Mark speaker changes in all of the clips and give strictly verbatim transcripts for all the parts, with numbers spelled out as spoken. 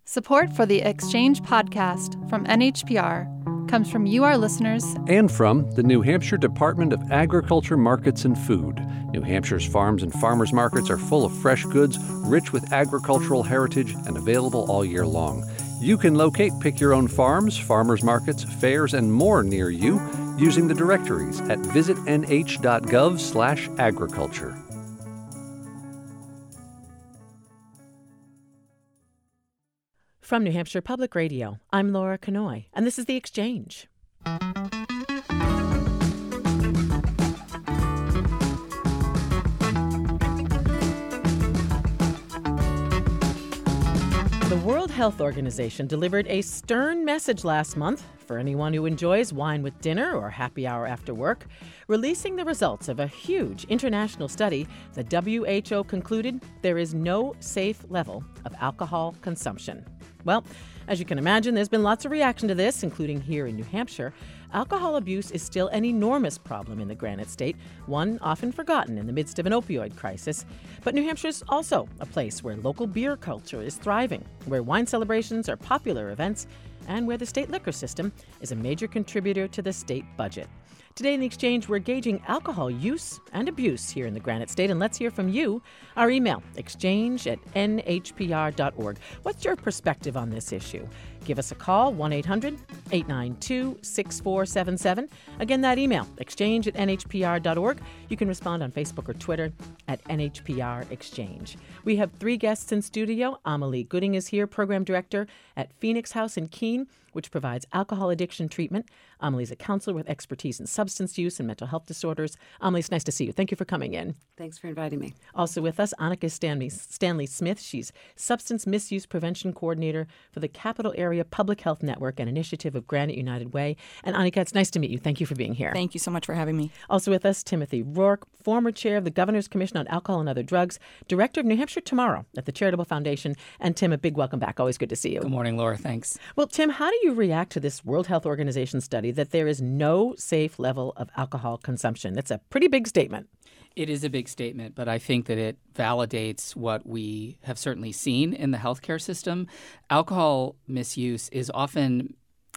Speaker 1: Support for the Exchange podcast from N H P R comes from you, our listeners,
Speaker 2: and from the New Hampshire Department of Agriculture, Markets, and Food. New Hampshire's farms and farmers markets are full of fresh goods, rich with agricultural heritage, and available all year long. You can locate Pick Your Own Farms, farmers markets, fairs, and more near you using the directories at visit n h dot gov slash agriculture.
Speaker 3: From New Hampshire Public Radio, I'm Laura Kanoy, and this is The Exchange. The World Health Organization delivered a stern message last month for anyone who enjoys wine with dinner or happy hour after work, releasing the results of a huge international study. The W H O concluded there is no safe level of alcohol consumption. Well, as you can imagine, there's been lots of reaction to this, including here in New Hampshire. Alcohol abuse is still an enormous problem in the Granite State, one often forgotten in the midst of an opioid crisis. But New Hampshire's also a place where local beer culture is thriving, where wine celebrations are popular events, and where the state liquor system is a major contributor to the state budget. Today in The Exchange, we're gauging alcohol use and abuse here in the Granite State, and let's hear from you. Our email, exchange at n h p r dot org. What's your perspective on this issue? Give us a call, one eight hundred eight nine two six four seven seven. Again, that email, exchange at n h p r dot org. You can respond on Facebook or Twitter at N H P R Exchange. We have three guests in studio. Amelie Gooding is here, Program Director at Phoenix House in Keene, which provides alcohol addiction treatment. Amelie's a counselor with expertise in substance use and mental health disorders. Amelie, it's nice to see you. Thank you for coming in.
Speaker 4: Thanks for inviting me.
Speaker 3: Also with us, Annika Stanley, Stanley Smith. She's Substance Misuse Prevention Coordinator for the Capital Area Public Health Network, an initiative of Granite United Way. And Annika, it's nice to meet you. Thank you for being here.
Speaker 5: Thank you so much for having me.
Speaker 3: Also with us, Timothy Rourke, former chair of the Governor's Commission on Alcohol and Other Drugs, director of New Hampshire Tomorrow at the Charitable Foundation. And Tim, a big welcome back. Always good to see you.
Speaker 6: Good morning, Laura. Thanks.
Speaker 3: Well, Tim, how do you react to this World Health Organization study that there is no safe level of alcohol consumption? That's a pretty big statement.
Speaker 6: It is a big statement, but I think that it validates what we have certainly seen in the healthcare system. Alcohol misuse is often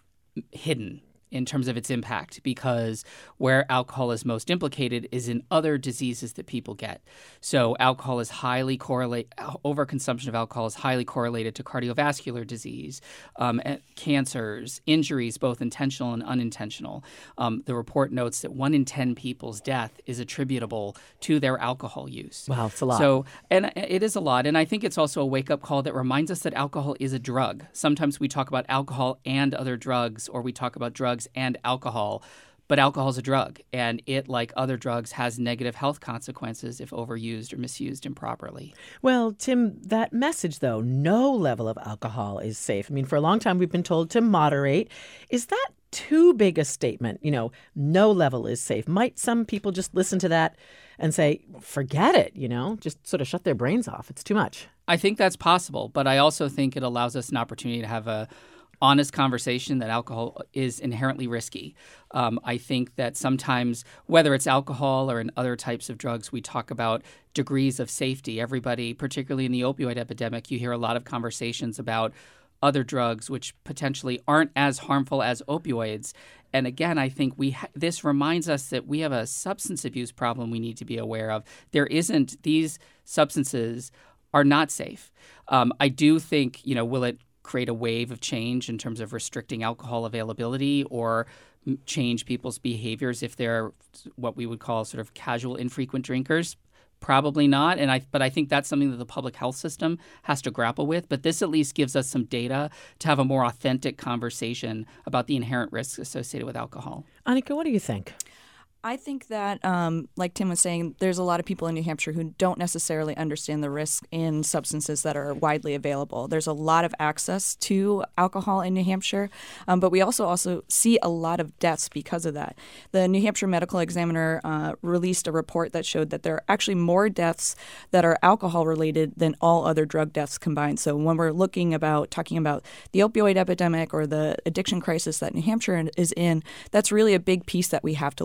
Speaker 6: hidden in terms of its impact, because where alcohol is most implicated is in other diseases that people get. So alcohol is highly correlated, overconsumption of alcohol is highly correlated to cardiovascular disease, um, cancers, injuries, both intentional and unintentional. Um, the report notes that one in ten people's death is attributable to their alcohol use.
Speaker 3: Wow, it's a lot.
Speaker 6: So, and it is a lot. And I think it's also a wake-up call that reminds us that alcohol is a drug. Sometimes we talk about alcohol and other drugs, or we talk about drugs and alcohol, but alcohol is a drug, and it, like other drugs, has negative health consequences if overused or misused improperly.
Speaker 3: Well, Tim, that message, though, no level of alcohol is safe. I mean, for a long time, we've been told to moderate. Is that too big a statement? You know, no level is safe. Might some people just listen to that and say, forget it, you know, just sort of shut their brains off? It's too much.
Speaker 6: I think that's possible, but I also think it allows us an opportunity to have a honest conversation that alcohol is inherently risky. Um, I think that sometimes, whether it's alcohol or in other types of drugs, we talk about degrees of safety. Everybody, particularly in the opioid epidemic, you hear a lot of conversations about other drugs which potentially aren't as harmful as opioids. And again, I think we ha- this reminds us that we have a substance abuse problem we need to be aware of. There isn't, these substances are not safe. Um, I do think, you know, will it create a wave of change in terms of restricting alcohol availability or m- change people's behaviors if they're what we would call sort of casual, infrequent drinkers? Probably not. And I, but I think that's something that the public health system has to grapple with. But this at least gives us some data to have a more authentic conversation about the inherent risks associated with alcohol.
Speaker 3: Annika, what do you think?
Speaker 5: I think that, um, like Tim was saying, there's a lot of people in New Hampshire who don't necessarily understand the risk in substances that are widely available. There's a lot of access to alcohol in New Hampshire, um, but we also also see a lot of deaths because of that. The New Hampshire Medical Examiner uh, released a report that showed that there are actually more deaths that are alcohol-related than all other drug deaths combined. So when we're looking about, talking about the opioid epidemic or the addiction crisis that New Hampshire is in, that's really a big piece that we have to look at. We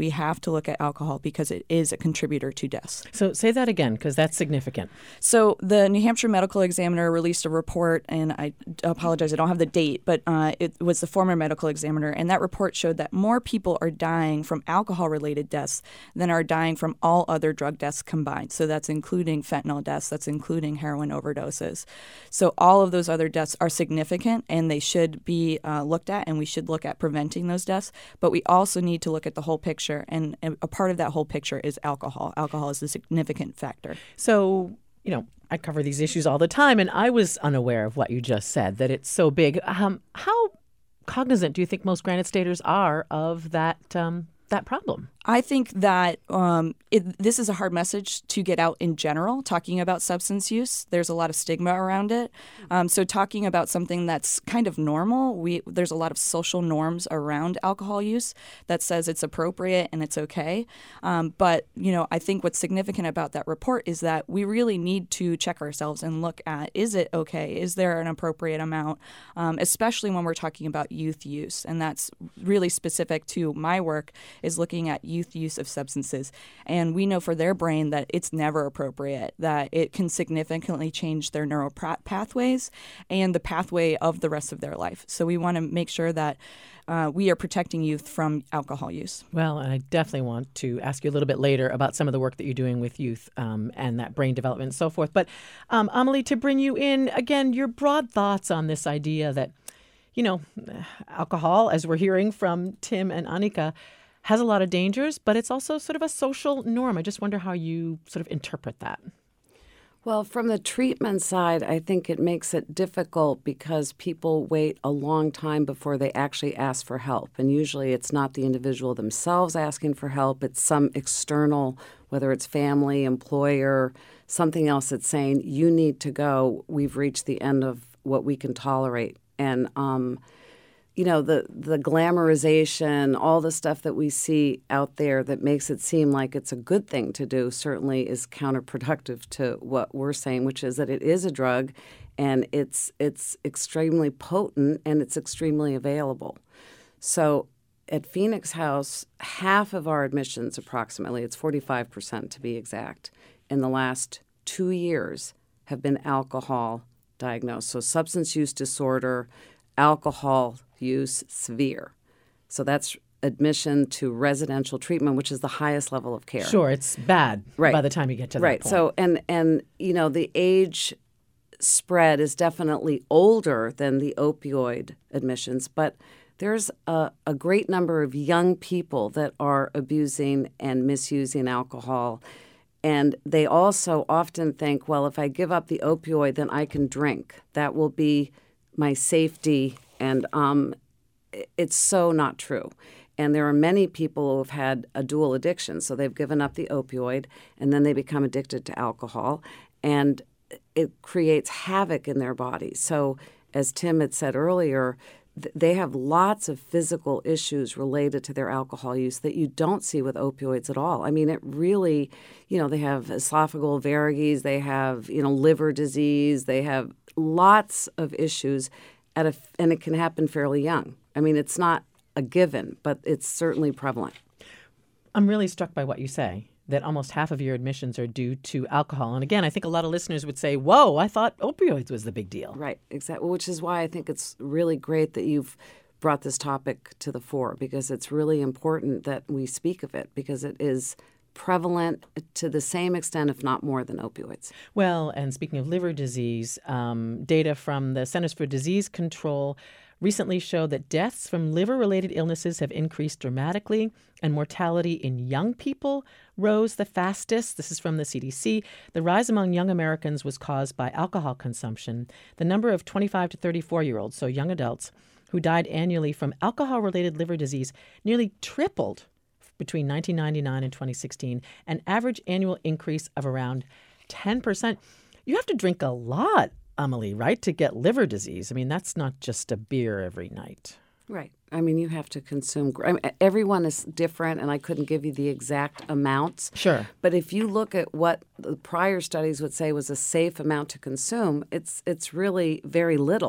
Speaker 5: we have to look at alcohol because it is a contributor to deaths.
Speaker 3: So say that again, because that's significant.
Speaker 5: So the New Hampshire Medical Examiner released a report, and I apologize, I don't have the date, but uh, it was the former medical examiner, and that report showed that more people are dying from alcohol-related deaths than are dying from all other drug deaths combined. So that's including fentanyl deaths, that's including heroin overdoses. So all of those other deaths are significant, and they should be uh, looked at, and we should look at preventing those deaths. But we also need to look at the whole picture, and a part of that whole picture is alcohol. Alcohol is a significant factor.
Speaker 3: So, you know, I cover these issues all the time, and I was unaware of what you just said, that it's so big. Um, how cognizant do you think most Granite Staters are of that um, that problem?
Speaker 5: I think that um, it, this is a hard message to get out in general, talking about substance use. There's a lot of stigma around it. Um, so talking about something that's kind of normal, we there's a lot of social norms around alcohol use that says it's appropriate and it's okay. Um, but, you know, I think what's significant about that report is that we really need to check ourselves and look at, is it okay? Is there an appropriate amount? Um, especially when we're talking about youth use. And that's really specific to my work, is looking at youth use of substances. And we know for their brain that it's never appropriate, that it can significantly change their neural pathways and the pathway of the rest of their life. So we want to make sure that uh, we are protecting youth from alcohol use.
Speaker 3: Well, and I definitely want to ask you a little bit later about some of the work that you're doing with youth um, and that brain development and so forth. But um, Amelie, to bring you in, again, your broad thoughts on this idea that, you know, alcohol, as we're hearing from Tim and Annika, has a lot of dangers, but it's also sort of a social norm. I just wonder how you sort of interpret that.
Speaker 4: Well, from the treatment side, I think it makes it difficult because people wait a long time before they actually ask for help. And usually it's not the individual themselves asking for help. It's some external, whether it's family, employer, something else that's saying, you need to go. We've reached the end of what we can tolerate. And um you know, the, the glamorization, all the stuff that we see out there that makes it seem like it's a good thing to do certainly is counterproductive to what we're saying, which is that it is a drug and it's it's extremely potent and it's extremely available. So at Phoenix House, half of our admissions approximately, it's forty-five percent to be exact, in the last two years have been alcohol diagnosed. So substance use disorder, alcohol use severe. So that's admission to residential treatment, which is the highest level of care.
Speaker 3: Sure, it's bad
Speaker 4: right.
Speaker 3: by the time you get to that
Speaker 4: right.
Speaker 3: point.
Speaker 4: So, and, and, you know, the age spread is definitely older than the opioid admissions, but there's a, a great number of young people that are abusing and misusing alcohol. And they also often think, well, if I give up the opioid, then I can drink. That will be my safety. And um, it's so not true. And there are many people who have had a dual addiction. So they've given up the opioid, and then they become addicted to alcohol. And it creates havoc in their bodies. So as Tim had said earlier, th- they have lots of physical issues related to their alcohol use that you don't see with opioids at all. I mean, it really, you know, they have esophageal varices, they have, you know, liver disease, they have lots of issues. At a, and it can happen fairly young. I mean, it's not a given, but it's certainly prevalent.
Speaker 3: I'm really struck by what you say, that almost half of your admissions are due to alcohol. And again, I think a lot of listeners would say, whoa, I thought opioids was the big deal.
Speaker 4: Right, exactly, which is why I think it's really great that you've brought this topic to the fore, because it's really important that we speak of it, because it is prevalent to the same extent, if not more, than opioids.
Speaker 3: Well, and speaking of liver disease, um, data from the Centers for Disease Control recently showed that deaths from liver-related illnesses have increased dramatically, and mortality in young people rose the fastest. This is from the C D C. The rise among young Americans was caused by alcohol consumption. The number of twenty-five to thirty-four-year-olds, so young adults, who died annually from alcohol-related liver disease nearly tripled between nineteen ninety-nine and twenty sixteen, an average annual increase of around ten percent. You have to drink a lot, Amelie, right, to get liver disease. I mean, that's not just a beer every night.
Speaker 4: Right. I mean, you have to consume. I mean, everyone is different, and I couldn't give you the exact amounts.
Speaker 3: Sure.
Speaker 4: But if you look at what the prior studies would say was a safe amount to consume, it's it's really very little.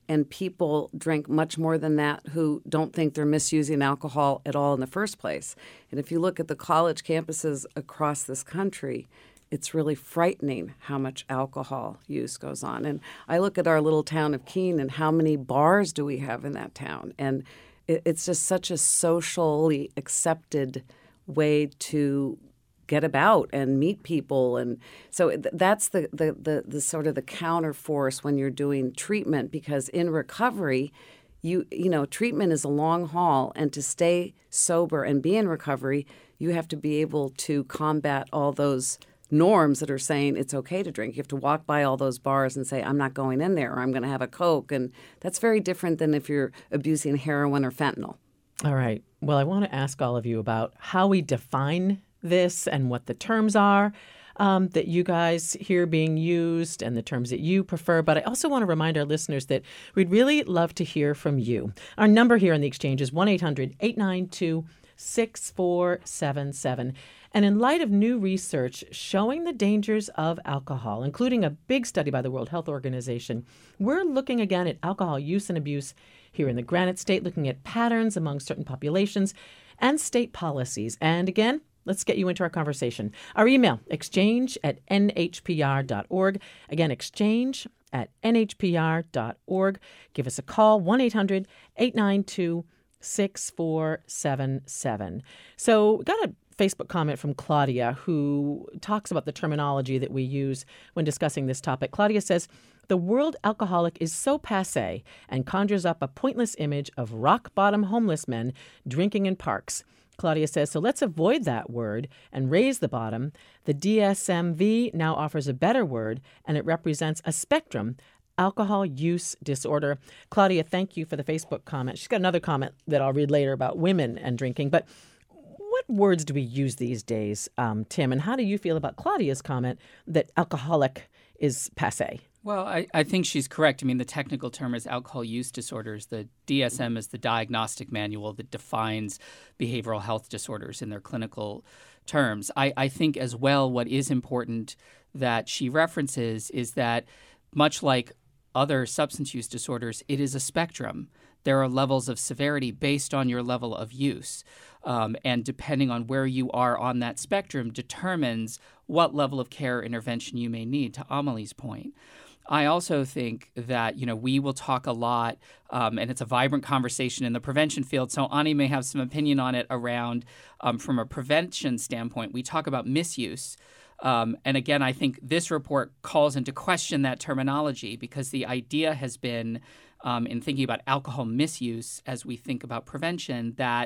Speaker 4: And people drink much more than that who don't think they're misusing alcohol at all in the first place. And if you look at the college campuses across this country, it's really frightening how much alcohol use goes on. And I look at our little town of Keene and how many bars do we have in that town? And it, it's just such a socially accepted way to get about and meet people. And so th- that's the, the, the, the sort of the counterforce when you're doing treatment, because in recovery, you you know, treatment is a long haul, and to stay sober and be in recovery, you have to be able to combat all those norms that are saying it's okay to drink. You have to walk by all those bars and say, I'm not going in there, or I'm going to have a Coke. And that's very different than if you're abusing heroin or fentanyl.
Speaker 3: All right. Well, I want to ask all of you about how we define this and what the terms are um, that you guys hear being used and the terms that you prefer. But I also want to remind our listeners that we'd really love to hear from you. Our number here on the Exchange is one eight hundred eight nine two six four seven seven. And in light of new research showing the dangers of alcohol, including a big study by the World Health Organization, we're looking again at alcohol use and abuse here in the Granite State, looking at patterns among certain populations and state policies. And again, let's get you into our conversation. Our email, exchange at n h p r dot org. Again, exchange at n h p r dot org. Give us a call, one eight hundred eight nine two six four seven seven. So we got a Facebook comment from Claudia, who talks about the terminology that we use when discussing this topic. Claudia says, the word alcoholic is so passé and conjures up a pointless image of rock-bottom homeless men drinking in parks. Claudia says, so let's avoid that word and raise the bottom. The D S M V now offers a better word, and it represents a spectrum, alcohol use disorder. Claudia, thank you for the Facebook comment. She's got another comment that I'll read later about women and drinking. But what words do we use these days, um, Tim? And how do you feel about Claudia's comment that alcoholic is passé?
Speaker 6: Well, I, I think she's correct. I mean, the technical term is alcohol use disorders. The D S M is the diagnostic manual that defines behavioral health disorders in their clinical terms. I, I think as well what is important that she references is that much like other substance use disorders, it is a spectrum. There are levels of severity based on your level of use. Um, and depending on where you are on that spectrum determines what level of care or intervention you may need, to Amelie's point. I also think that, you know, we will talk a lot, um, and it's a vibrant conversation in the prevention field, so Ani may have some opinion on it around, um, from a prevention standpoint, we talk about misuse. Um, and again, I think this report calls into question that terminology, because the idea has been, um, in thinking about alcohol misuse as we think about prevention, that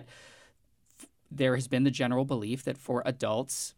Speaker 6: f- there has been the general belief that for adults,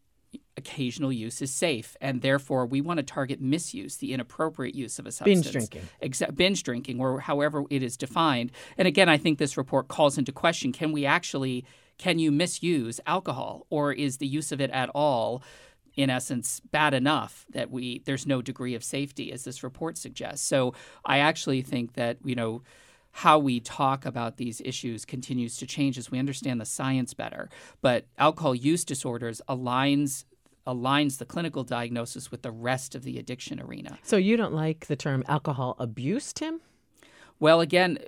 Speaker 6: occasional use is safe, and therefore we want to target misuse, the inappropriate use of a substance.
Speaker 3: Binge drinking.
Speaker 6: Exa- binge drinking, or however it is defined. And again, I think this report calls into question, can we actually, can you misuse alcohol, or is the use of it at all, in essence, bad enough that we there's no degree of safety, as this report suggests? So I actually think that, you know, how we talk about these issues continues to change as we understand the science better. But alcohol use disorders aligns aligns the clinical diagnosis with the rest of the addiction arena.
Speaker 3: So you don't like the term alcohol abuse, Tim?
Speaker 6: Well, again,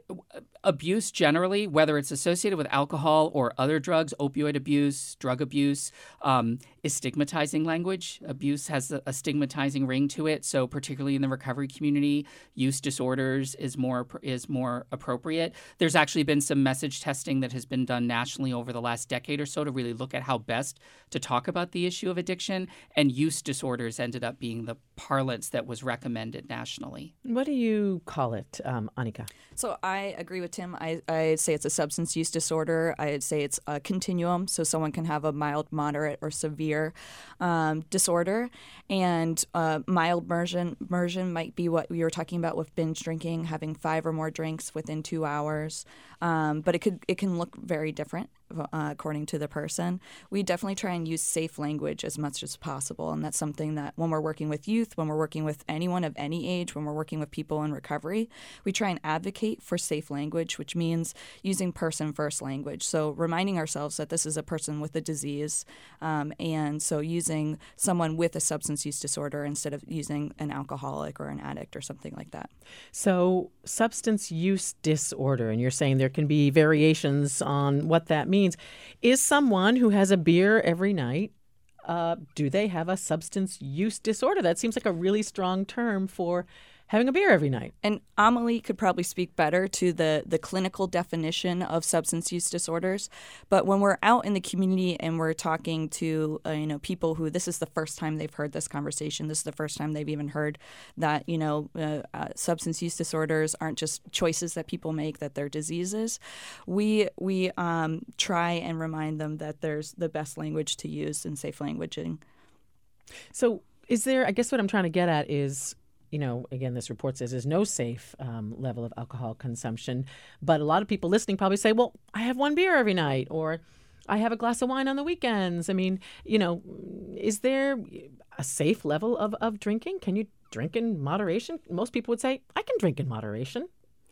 Speaker 6: abuse generally, whether it's associated with alcohol or other drugs, opioid abuse, drug abuse, um, is stigmatizing language. Abuse has a, a stigmatizing ring to it. So particularly in the recovery community, use disorders is more is more appropriate. There's actually been some message testing that has been done nationally over the last decade or so to really look at how best to talk about the issue of addiction. And use disorders ended up being the parlance that was recommended nationally.
Speaker 3: What do you call it, um, Annika?
Speaker 5: So I agree with Tim. I, I'd say it's a substance use disorder. I'd say it's a continuum, so someone can have a mild, moderate, or severe um, disorder. And uh, mild immersion, immersion might be what we were talking about with binge drinking, having five or more drinks within two hours. Um, but it could it can look very different uh, according to the person. We definitely try and use safe language as much as possible, and that's something that when we're working with youth, when we're working with anyone of any age, when we're working with people in recovery, we try and advocate for safe language, which means using person-first language. So reminding ourselves that this is a person with a disease, um, and so using someone with a substance use disorder instead of using an alcoholic or an addict or something like that.
Speaker 3: So substance use disorder, and you're saying there can be variations on what that means. Is someone who has a beer every night, uh, do they have a substance use disorder? That seems like a really strong term for having a beer every night.
Speaker 5: And Amelie could probably speak better to the, the clinical definition of substance use disorders. But when we're out in the community and we're talking to uh, you know people who this is the first time they've heard this conversation, this is the first time they've even heard that you know uh, uh, substance use disorders aren't just choices that people make, that they're diseases, we we um, try and remind them that there's the best language to use and safe languaging.
Speaker 3: So is there, I guess what I'm trying to get at is, you know, again, this report says there's no safe um, level of alcohol consumption. But a lot of people listening probably say, well, I have one beer every night, or I have a glass of wine on the weekends. I mean, you know, is there a safe level of, of drinking? Can you drink in moderation? Most people would say, I can drink in moderation.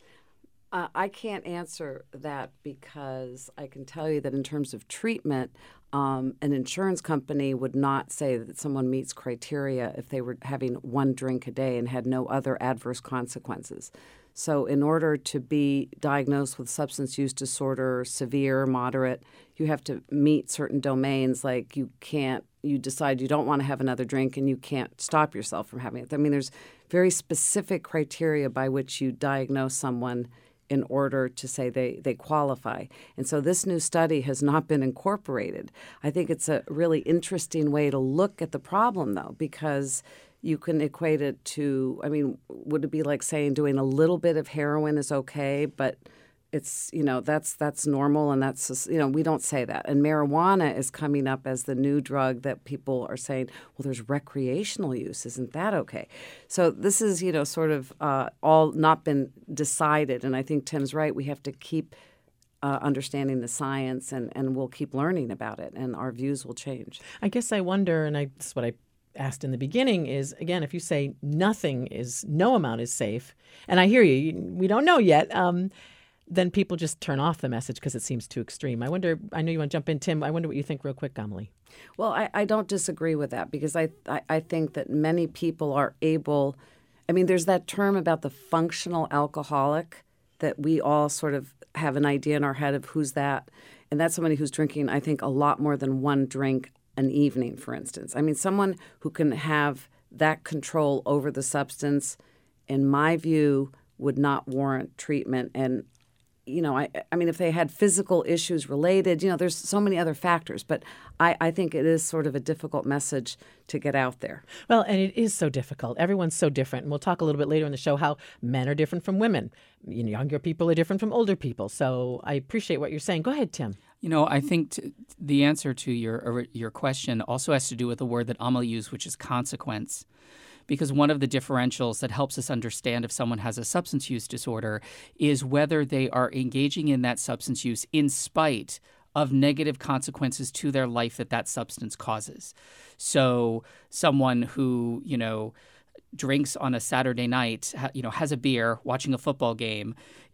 Speaker 4: Uh, I can't answer that because I can tell you that in terms of treatment, um, an insurance company would not say that someone meets criteria if they were having one drink a day and had no other adverse consequences. So in order to be diagnosed with substance use disorder, severe, moderate, you have to meet certain domains, like you can't, you decide you don't want to have another drink and you can't stop yourself from having it. I mean, there's very specific criteria by which you diagnose someone in order to say they, they qualify. And so this new study has not been incorporated. I think it's a really interesting way to look at the problem, though, because you can equate it to, I mean, would it be like saying doing a little bit of heroin is okay, but it's, you know, that's that's normal, and that's just, you know, we don't say that. And marijuana is coming up as the new drug that people are saying, well, there's recreational use. Isn't that okay? So this is, you know, sort of uh, all not been decided. And I think Tim's right. We have to keep uh, understanding the science, and, and we'll keep learning about it, and our views will change.
Speaker 3: I guess I wonder, and I, this is what I asked in the beginning, is, again, if you say nothing is, no amount is safe, and I hear you, you we don't know yet, um, then people just turn off the message because it seems too extreme. I wonder, I know you want to jump in, Tim. I wonder what you think real quick, Amelie.
Speaker 4: Well, I, I don't disagree with that because I, I, I think that many people are able, I mean, there's that term about the functional alcoholic that we all sort of have an idea in our head of who's that. And that's somebody who's drinking, I think, a lot more than one drink an evening, for instance. I mean, someone who can have that control over the substance, in my view, would not warrant treatment. And you know, I, I mean, if they had physical issues related, you know, there's so many other factors. But I, I think it is sort of a difficult message to get out there.
Speaker 3: Well, and it is so difficult. Everyone's so different. And we'll talk a little bit later in the show how men are different from women. You know, younger people are different from older people. So I appreciate what you're saying. Go ahead, Tim.
Speaker 6: You know, I think t- the answer to your your question also has to do with the word that Amelie used, which is consequence. Because one of the differentials that helps us understand if someone has a substance use disorder is whether they are engaging in that substance use in spite of negative consequences to their life that that substance causes. So someone who, you know, drinks on a Saturday night, you know, has a beer, watching a football game,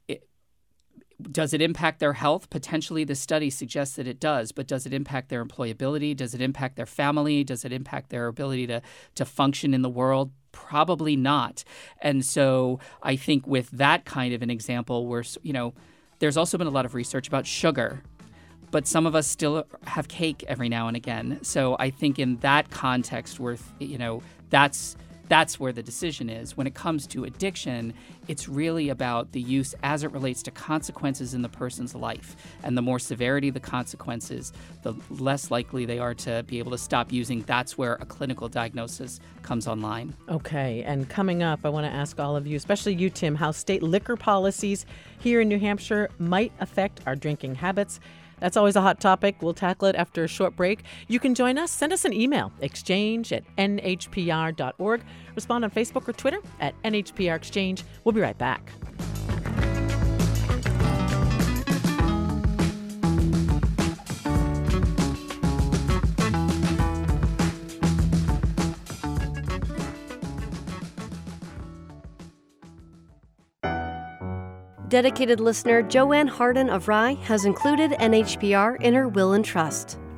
Speaker 6: does it impact their health? Potentially, the study suggests that it does, but does it impact their employability? Does it impact their family? Does it impact their ability to, to function in the world? Probably not. And so I think with that kind of an example, where, you know, there's also been a lot of research about sugar, but some of us still have cake every now and again. So I think in that context, worth, you know, that's That's where the decision is. When it comes to addiction, it's really about the use as it relates to consequences in the person's life. And the more severity of the consequences, the less likely they are to be able to stop using. That's where a clinical diagnosis comes online.
Speaker 3: Okay, and coming up, I want to ask all of you, especially you, Tim, how state liquor policies here in New Hampshire might affect our drinking habits. That's always a hot topic. We'll tackle it after a short break. You can join us. Send us an email, exchange at n h p r dot org. Respond on Facebook or Twitter at N H P R Exchange. We'll be right back.
Speaker 7: Dedicated listener Joanne Harden of Rye has included N H P R in her will and trust.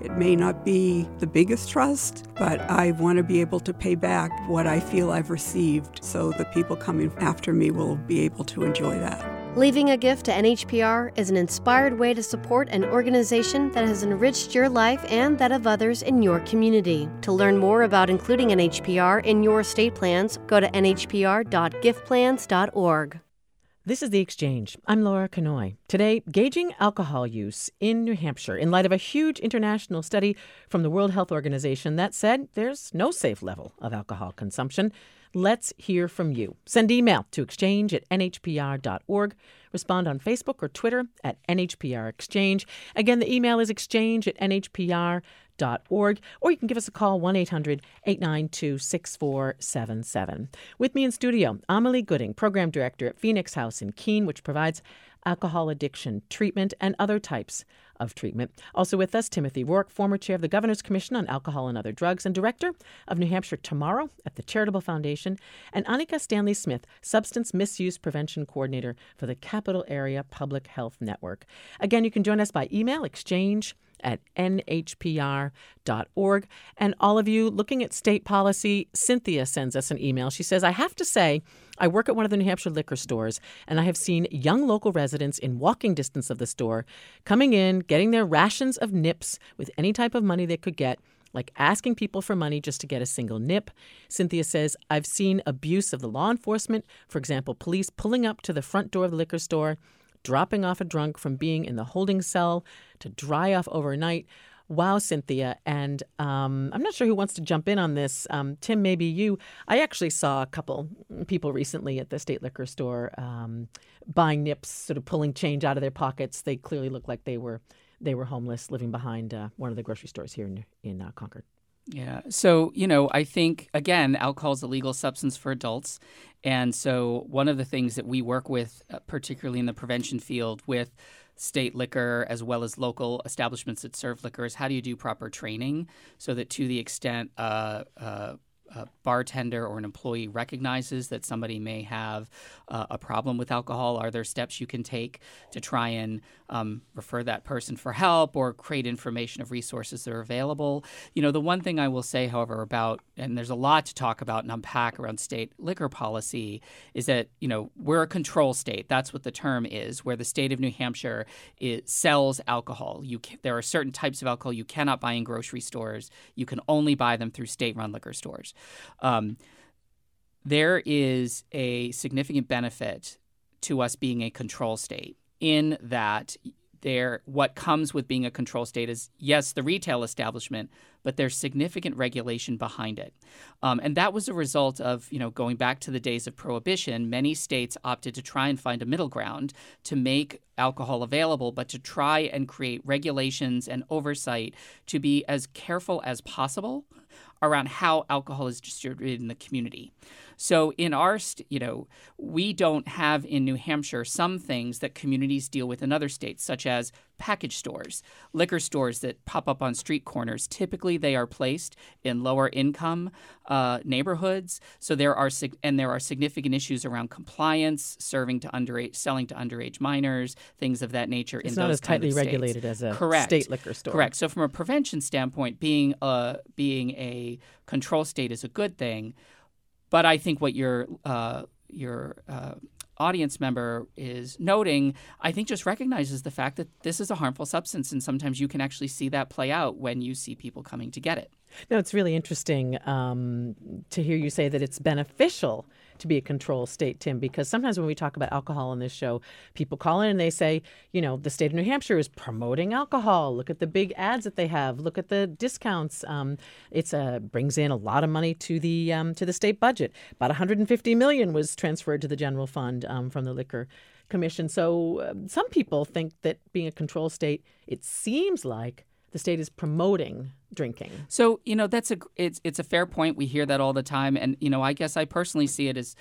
Speaker 7: It may not be the biggest trust, but I want to be able to pay back what I feel I've received so the people coming after me will be able to enjoy that.
Speaker 8: Leaving a gift to N H P R is an inspired way to support an organization that has enriched your life and that of others in your community. To learn more about including N H P R in your estate plans, go to n h p r dot gift plans dot org.
Speaker 3: This is The Exchange. I'm Laura Kanoy. Today, gauging alcohol use in New Hampshire in light of a huge international study from the World Health Organization that said there's no safe level of alcohol consumption. Let's hear from you. Send email to exchange at n h p r dot org. Respond on Facebook or Twitter at N H P R Exchange. Again, the email is exchange at n h p r dot org, or you can give us a call, one eight hundred eight nine two six four seven seven. With me in studio, Amelie Gooding, Program Director at Phoenix House in Keene, which provides alcohol addiction treatment and other types of treatment. Also with us, Timothy Rourke, former chair of the Governor's Commission on Alcohol and Other Drugs and director of New Hampshire Tomorrow at the Charitable Foundation, and Annika Stanley-Smith, substance misuse prevention coordinator for the Capital Area Public Health Network. Again, you can join us by email, exchange at n h p r dot org. And all of you looking at state policy, Cynthia sends us an email. She says, I have to say, I work at one of the New Hampshire liquor stores, and I have seen young local residents in walking distance of the store coming in, getting their rations of nips with any type of money they could get, like asking people for money just to get a single nip. Cynthia says, I've seen abuse of the law enforcement. For example, police pulling up to the front door of the liquor store, dropping off a drunk from being in the holding cell to dry off overnight. Wow, Cynthia. And um, I'm not sure who wants to jump in on this. Um, Tim, maybe you. I actually saw a couple people recently at the state liquor store um, buying nips, sort of pulling change out of their pockets. They clearly looked like they were they were homeless, living behind uh, one of the grocery stores here in, in uh, Concord.
Speaker 6: Yeah. So, you know, I think, again, alcohol is a legal substance for adults. And so one of the things that we work with, uh, particularly in the prevention field with state liquor as well as local establishments that serve liquor, is how do you do proper training so that to the extent uh, uh, a bartender or an employee recognizes that somebody may have uh, a problem with alcohol, are there steps you can take to try and um, refer that person for help or create information of resources that are available? You know, the one thing I will say, however, about, and there's a lot to talk about and unpack around state liquor policy, is that, you know, we're a control state. That's what the term is, where the state of New Hampshire it sells alcohol. You can, there are certain types of alcohol you cannot buy in grocery stores. You can only buy them through state-run liquor stores. Um, there is a significant benefit to us being a control state in that there, what comes with being a control state is, yes, the retail establishment, but there's significant regulation behind it. Um, and that was a result of, you know, going back to the days of Prohibition, many states opted to try and find a middle ground to make alcohol available, but to try and create regulations and oversight to be as careful as possible around how alcohol is distributed in the community. So in our, st- you know, we don't have in New Hampshire some things that communities deal with in other states, such as package stores, liquor stores that pop up on street corners. Typically, they are placed in lower income uh, neighborhoods. So there are sig- and there are significant issues around compliance, serving to underage, selling to underage minors, things of that nature.
Speaker 3: It's
Speaker 6: in
Speaker 3: not
Speaker 6: those
Speaker 3: as tightly
Speaker 6: kind of
Speaker 3: regulated
Speaker 6: states.
Speaker 3: as a
Speaker 6: Correct.
Speaker 3: state liquor store.
Speaker 6: Correct. So from a prevention standpoint, being a being a control state is a good thing. But I think what your uh, your uh, audience member is noting, I think just recognizes the fact that this is a harmful substance, and sometimes you can actually see that play out when you see people coming to get it.
Speaker 3: No, it's really interesting um, to hear you say that it's beneficial to be a control state, Tim, because sometimes when we talk about alcohol on this show, people call in and they say, you know, the state of New Hampshire is promoting alcohol. Look at the big ads that they have. Look at the discounts. Um, it's a brings in a lot of money to the um, to the state budget. About one hundred fifty million dollars was transferred to the general fund um, from the Liquor Commission. So uh, some people think that being a control state, it seems like the state is promoting drinking.
Speaker 6: So, you know, that's a it's it's a fair point. We hear that all the time. And, you know, I guess I personally see it as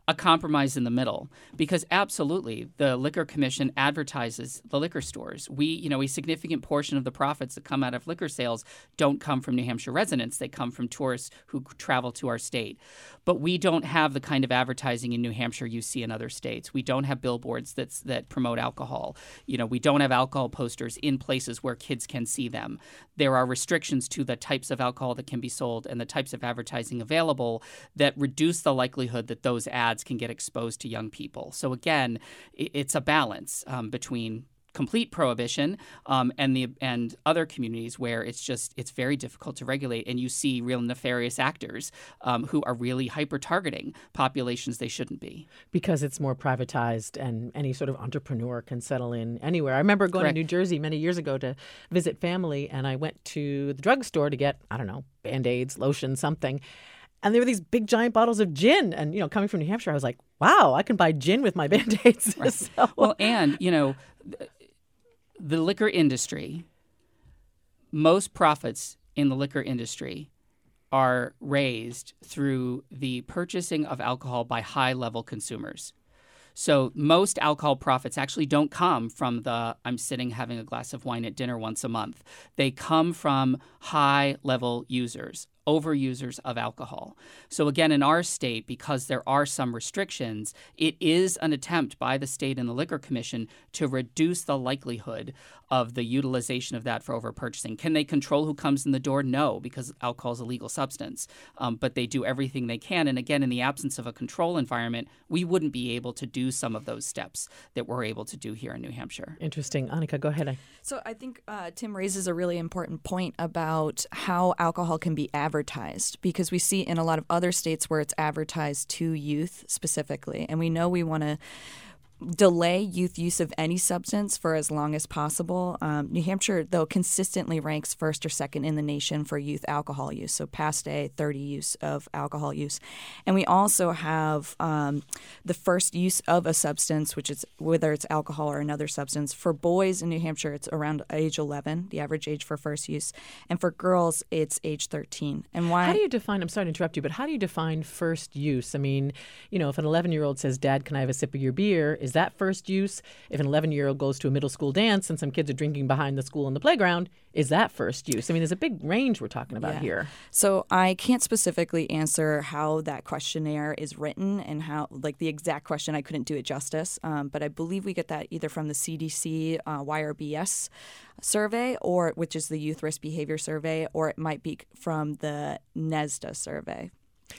Speaker 6: a compromise in the middle, because absolutely the Liquor Commission advertises the liquor stores. We, you know, a significant portion of the profits that come out of liquor sales don't come from New Hampshire residents. They come from tourists who travel to our state. But we don't have the kind of advertising in New Hampshire you see in other states. We don't have billboards that's, that promote alcohol. You know, we don't have alcohol posters in places where kids can see them. There are restrictions to the types of alcohol that can be sold and the types of advertising available that reduce the likelihood that those ads can get exposed to young people. So again, it's a balance um, between complete prohibition um, and the and other communities where it's just it's very difficult to regulate, and you see real nefarious actors um, who are really hyper targeting populations they shouldn't be,
Speaker 3: because it's more privatized and any sort of entrepreneur can settle in anywhere. I remember going
Speaker 6: Correct.
Speaker 3: to New Jersey many years ago to visit family, and I went to the drugstore to get, I don't know, Band-Aids, lotion, something. And there were these big giant bottles of gin. And, you know, coming from New Hampshire, I was like, wow, I can buy gin with my Band-Aids.
Speaker 6: Right.
Speaker 3: So,
Speaker 6: well, and, you know, the liquor industry, most profits in the liquor industry are raised through the purchasing of alcohol by high-level consumers. So most alcohol profits actually don't come from the I'm sitting having a glass of wine at dinner once a month. They come from high-level users, overusers of alcohol. So again, in our state, because there are some restrictions, it is an attempt by the state and the Liquor Commission to reduce the likelihood of the utilization of that for overpurchasing. Can they control who comes in the door? No, because alcohol is a legal substance. Um, but they do everything they can. And again, in the absence of a control environment, we wouldn't be able to do some of those steps that we're able to do here in New Hampshire.
Speaker 3: Interesting. Annika, go ahead.
Speaker 5: So I think uh, Tim raises a really important point about how alcohol can be advertised, because we see in a lot of other states where it's advertised to youth specifically. And we know we want to delay youth use of any substance for as long as possible. Um, New Hampshire, though, consistently ranks first or second in the nation for youth alcohol use, so past a thirty use of alcohol use. And we also have um, the first use of a substance, which is whether it's alcohol or another substance. For boys in New Hampshire, it's around age eleven, the average age for first use. And for girls, it's age thirteen. And why?
Speaker 3: How do you define, I'm sorry to interrupt you, but how do you define first use? I mean, you know, if an eleven-year-old says, Dad, can I have a sip of your beer? Is that first use? If an eleven-year-old goes to a middle school dance and some kids are drinking behind the school in the playground, is that first use? I mean, there's a big range we're talking about
Speaker 5: yeah.
Speaker 3: here.
Speaker 5: So I can't specifically answer how that questionnaire is written and how, like the exact question, I couldn't do it justice. Um, but I believe we get that either from the C D C uh, Y R B S survey, or which is the Youth Risk Behavior Survey, or it might be from the NESDA survey.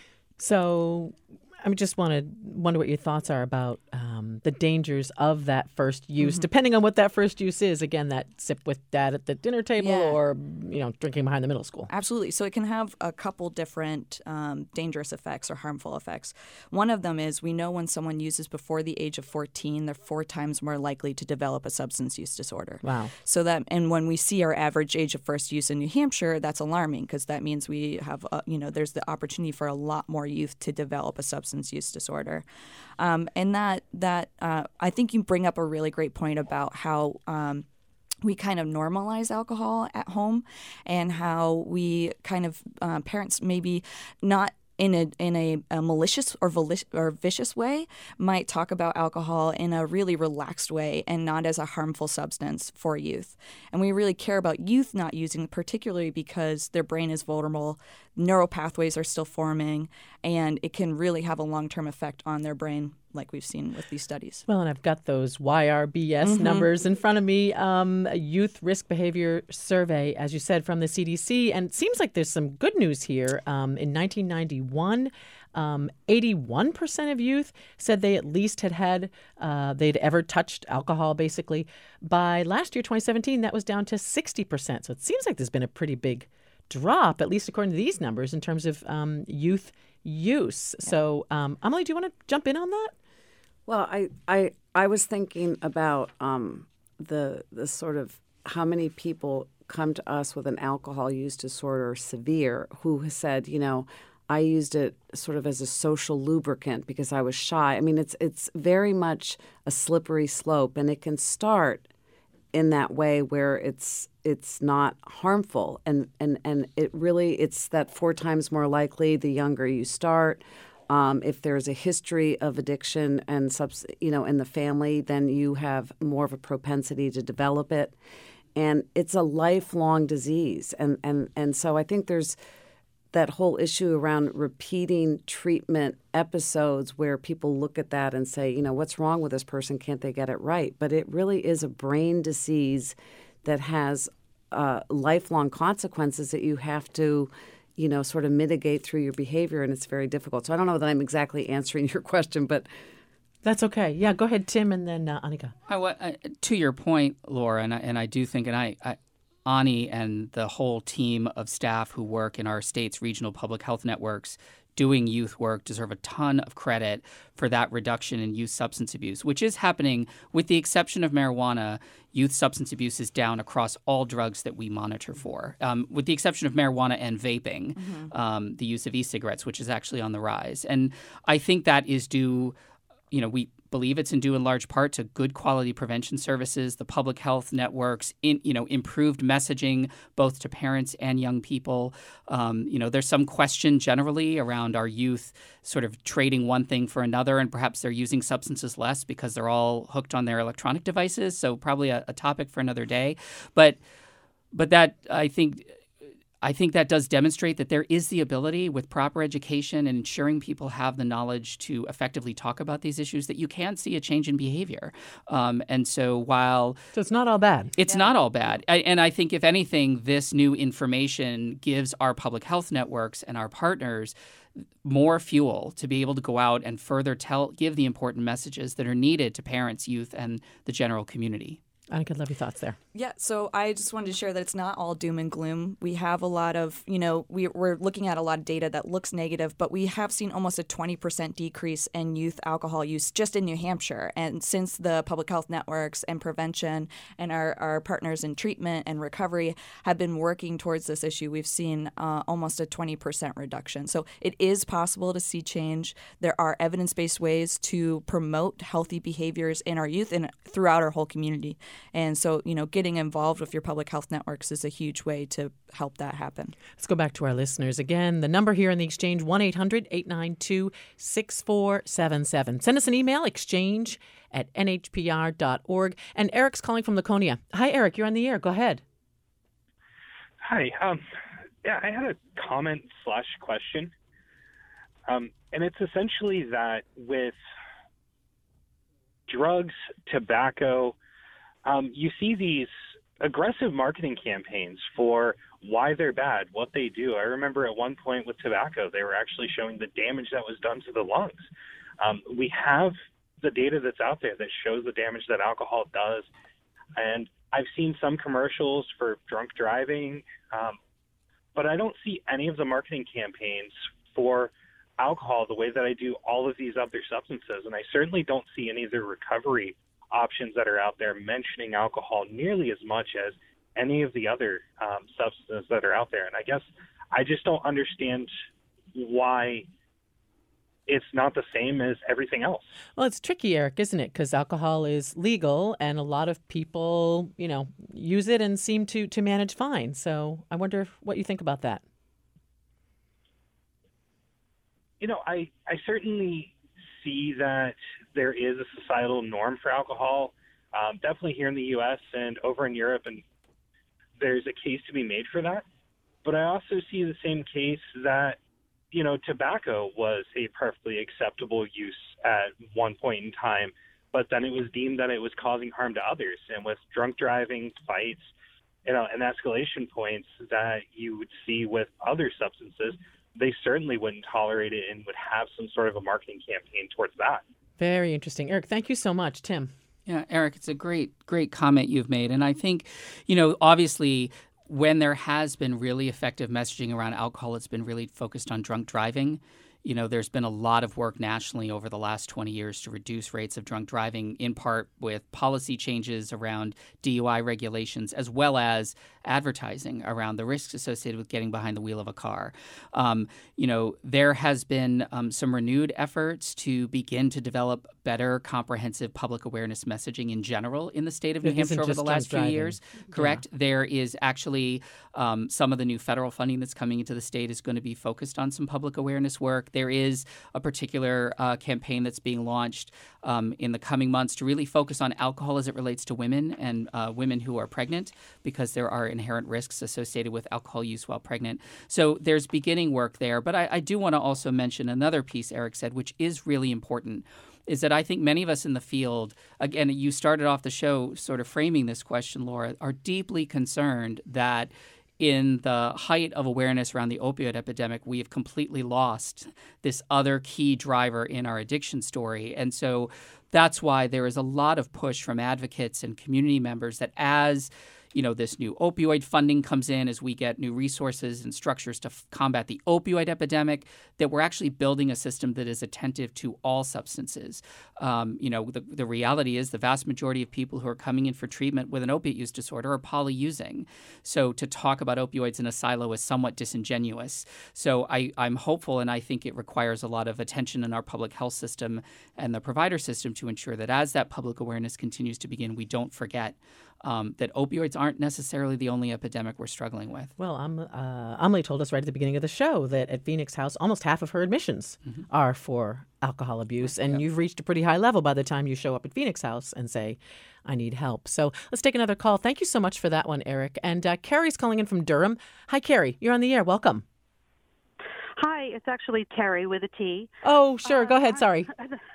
Speaker 3: So I just want to wonder what your thoughts are about um, the dangers of that first use, mm-hmm. depending on what that first use is. Again, that sip with dad at the dinner table, yeah. or you know, drinking behind the middle school.
Speaker 5: Absolutely. So it can have a couple different um, dangerous effects or harmful effects. One of them is we know when someone uses before the age of fourteen, they're four times more likely to develop a substance use disorder.
Speaker 3: Wow.
Speaker 5: So that, and when we see our average age of first use in New Hampshire, that's alarming, because that means we have, uh, you know, there's the opportunity for a lot more youth to develop a substance use disorder. Um, and that, that uh, I think you bring up a really great point about how um, we kind of normalize alcohol at home, and how we kind of, uh, parents maybe not in a in a, a malicious or, volish, or vicious way might talk about alcohol in a really relaxed way and not as a harmful substance for youth. And we really care about youth not using, particularly because their brain is vulnerable, neural pathways are still forming, and it can really have a long-term effect on their brain, like we've seen with these studies.
Speaker 3: Well, and I've got those Y R B S mm-hmm. numbers in front of me. Um, a Youth Risk Behavior Survey, as you said, from the C D C. And it seems like there's some good news here. Um, in nineteen ninety-one, um, eighty-one percent of youth said they at least had had, uh, they'd ever touched alcohol, basically. By last year, twenty seventeen, that was down to sixty percent. So it seems like there's been a pretty big drop, at least according to these numbers, in terms of um, youth use. Yeah. So, um, Emily, do you want to jump in on that?
Speaker 4: Well, I, I, I was thinking about um, the the sort of how many people come to us with an alcohol use disorder, severe, who has said, you know, I used it sort of as a social lubricant because I was shy. I mean, it's it's very much a slippery slope, and it can start in that way where it's it's not harmful, and and and it really it's that four times more likely the younger you start. Um, if there's a history of addiction and subs- you know in the family, then you have more of a propensity to develop it, and it's a lifelong disease. And and and so I think there's that whole issue around repeating treatment episodes where people look at that and say, you know, what's wrong with this person? Can't they get it right? But it really is a brain disease that has uh, lifelong consequences that you have to, you know, sort of mitigate through your behavior, and it's very difficult. So I don't know that I'm exactly answering your question, but
Speaker 3: that's okay. Yeah, go ahead, Tim, and then uh, Annika.
Speaker 6: I, uh, to your point, Laura, and I, and I do think, and I, I, Ani and the whole team of staff who work in our state's regional public health networks doing youth work deserve a ton of credit for that reduction in youth substance abuse, which is happening. With the exception of marijuana, youth substance abuse is down across all drugs that we monitor for, um, with the exception of marijuana and vaping, mm-hmm. um, the use of e-cigarettes, which is actually on the rise. And I think that is due, you know, we believe it's in due in large part to good quality prevention services, the public health networks, in, you know, improved messaging both to parents and young people. Um, you know, there's some question generally around our youth sort of trading one thing for another, and perhaps they're using substances less because they're all hooked on their electronic devices. So probably a, a topic for another day. But but that, I think, I think that does demonstrate that there is the ability, with proper education and ensuring people have the knowledge to effectively talk about these issues, that you can see a change in behavior. Um, and so while...
Speaker 3: So it's not all bad.
Speaker 6: It's yeah. not all bad. I, and I think, if anything, this new information gives our public health networks and our partners more fuel to be able to go out and further tell, give the important messages that are needed to parents, youth, and the general community.
Speaker 3: Annika, love your thoughts there.
Speaker 5: Yeah, so I just wanted to share that it's not all doom and gloom. We have a lot of, you know, we, we're looking at a lot of data that looks negative, but we have seen almost a twenty percent decrease in youth alcohol use just in New Hampshire. And since the public health networks and prevention and our, our partners in treatment and recovery have been working towards this issue, we've seen uh, almost a twenty percent reduction. So it is possible to see change. There are evidence-based ways to promote healthy behaviors in our youth and throughout our whole community. And so, you know, getting involved with your public health networks is a huge way to help that happen.
Speaker 3: Let's go back to our listeners again. The number here in the exchange, one eight hundred eight nine two six four seven seven. Send us an email, exchange at n h p r dot org. And Eric's calling from Laconia. Hi, Eric. You're on the air. Go ahead.
Speaker 9: Hi. Um, yeah, I had a comment slash question. Um, and it's essentially that with drugs, tobacco, Um, you see these aggressive marketing campaigns for why they're bad, what they do. I remember at one point with tobacco, they were actually showing the damage that was done to the lungs. Um, we have the data that's out there that shows the damage that alcohol does. And I've seen some commercials for drunk driving, um, but I don't see any of the marketing campaigns for alcohol the way that I do all of these other substances. And I certainly don't see any of the recovery options that are out there mentioning alcohol nearly as much as any of the other um, substances that are out there. And I guess I just don't understand why it's not the same as everything else.
Speaker 3: Well, it's tricky, Eric, isn't it? Because alcohol is legal and a lot of people, you know, use it and seem to, to manage fine. So I wonder what you think about that.
Speaker 9: You know, I, I certainly see that there is a societal norm for alcohol, um, definitely here in the U S and over in Europe, and there's a case to be made for that. But I also see the same case that, you know, tobacco was a perfectly acceptable use at one point in time, but then it was deemed that it was causing harm to others. And with drunk driving, fights, you know, and escalation points that you would see with other substances, they certainly wouldn't tolerate it and would have some sort of a marketing campaign towards that.
Speaker 3: Very interesting. Eric, thank you so much. Tim.
Speaker 6: Yeah, Eric, it's a great, great comment you've made. And I think, you know, obviously when there has been really effective messaging around alcohol, it's been really focused on drunk driving. You know, there's been a lot of work nationally over the last twenty years to reduce rates of drunk driving, in part with policy changes around D U I regulations, as well as advertising around the risks associated with getting behind the wheel of a car. Um, you know, there has been um, some renewed efforts to begin to develop better comprehensive public awareness messaging in general in the state of New
Speaker 3: It
Speaker 6: Hampshire
Speaker 3: isn't
Speaker 6: over
Speaker 3: just
Speaker 6: the last few
Speaker 3: drunk
Speaker 6: years.
Speaker 3: driving.
Speaker 6: Correct. There is actually um, some of the new federal funding that's coming into the state is going to be focused on some public awareness work. There is a particular uh, campaign that's being launched um, in the coming months to really focus on alcohol as it relates to women and uh, women who are pregnant, because there are inherent risks associated with alcohol use while pregnant. So there's beginning work there. But I, I do want to also mention another piece Eric said, which is really important, is that I think many of us in the field, again, you started off the show sort of framing this question, Laura, are deeply concerned that in the height of awareness around the opioid epidemic, we have completely lost this other key driver in our addiction story. And so that's why there is a lot of push from advocates and community members that as you know, this new opioid funding comes in, as we get new resources and structures to f- combat the opioid epidemic, that we're actually building a system that is attentive to all substances. Um, you know, the, the reality is the vast majority of people who are coming in for treatment with an opiate use disorder are polyusing. So to talk about opioids in a silo is somewhat disingenuous. So I, I'm hopeful, and I think it requires a lot of attention in our public health system and the provider system to ensure that as that public awareness continues to begin, we don't forget Um, that opioids aren't necessarily the only epidemic we're struggling with.
Speaker 3: Well, um, uh, Amelie told us right at the beginning of the show that at Phoenix House, almost half of her admissions mm-hmm. are for alcohol abuse. And yep. you've reached a pretty high level by the time you show up at Phoenix House and say, I need help. So let's take another call. Thank you so much for that one, Eric. And uh, Carrie's calling in from Durham. Hi, Carrie. You're on the air. Welcome.
Speaker 10: Hi, it's actually Terry with a T.
Speaker 3: Oh, sure.
Speaker 10: Uh,
Speaker 3: Go ahead. Sorry.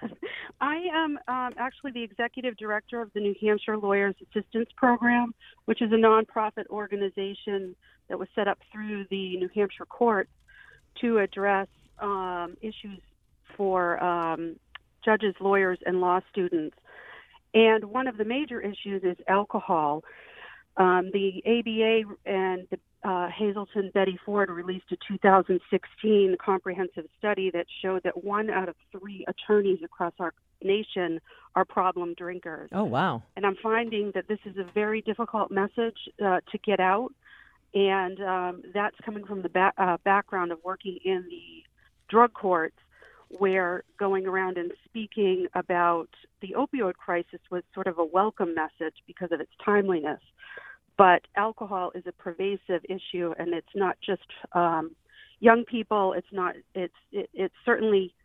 Speaker 10: I am um, actually the executive director of the New Hampshire Lawyers Assistance Program, which is a nonprofit organization that was set up through the New Hampshire courts to address um, issues for um, judges, lawyers, and law students. And one of the major issues is alcohol. Um, the A B A and the uh, Hazelton Betty Ford released a two thousand sixteen comprehensive study that showed that one out of three attorneys across our nation are problem drinkers.
Speaker 3: Oh, wow.
Speaker 10: And I'm finding that this is a very difficult message uh, to get out. And um, that's coming from the ba- uh, background of working in the drug courts, where going around and speaking about the opioid crisis was sort of a welcome message because of its timeliness. But alcohol is a pervasive issue, and it's not just um, young people. It's not. It's. It, it's certainly.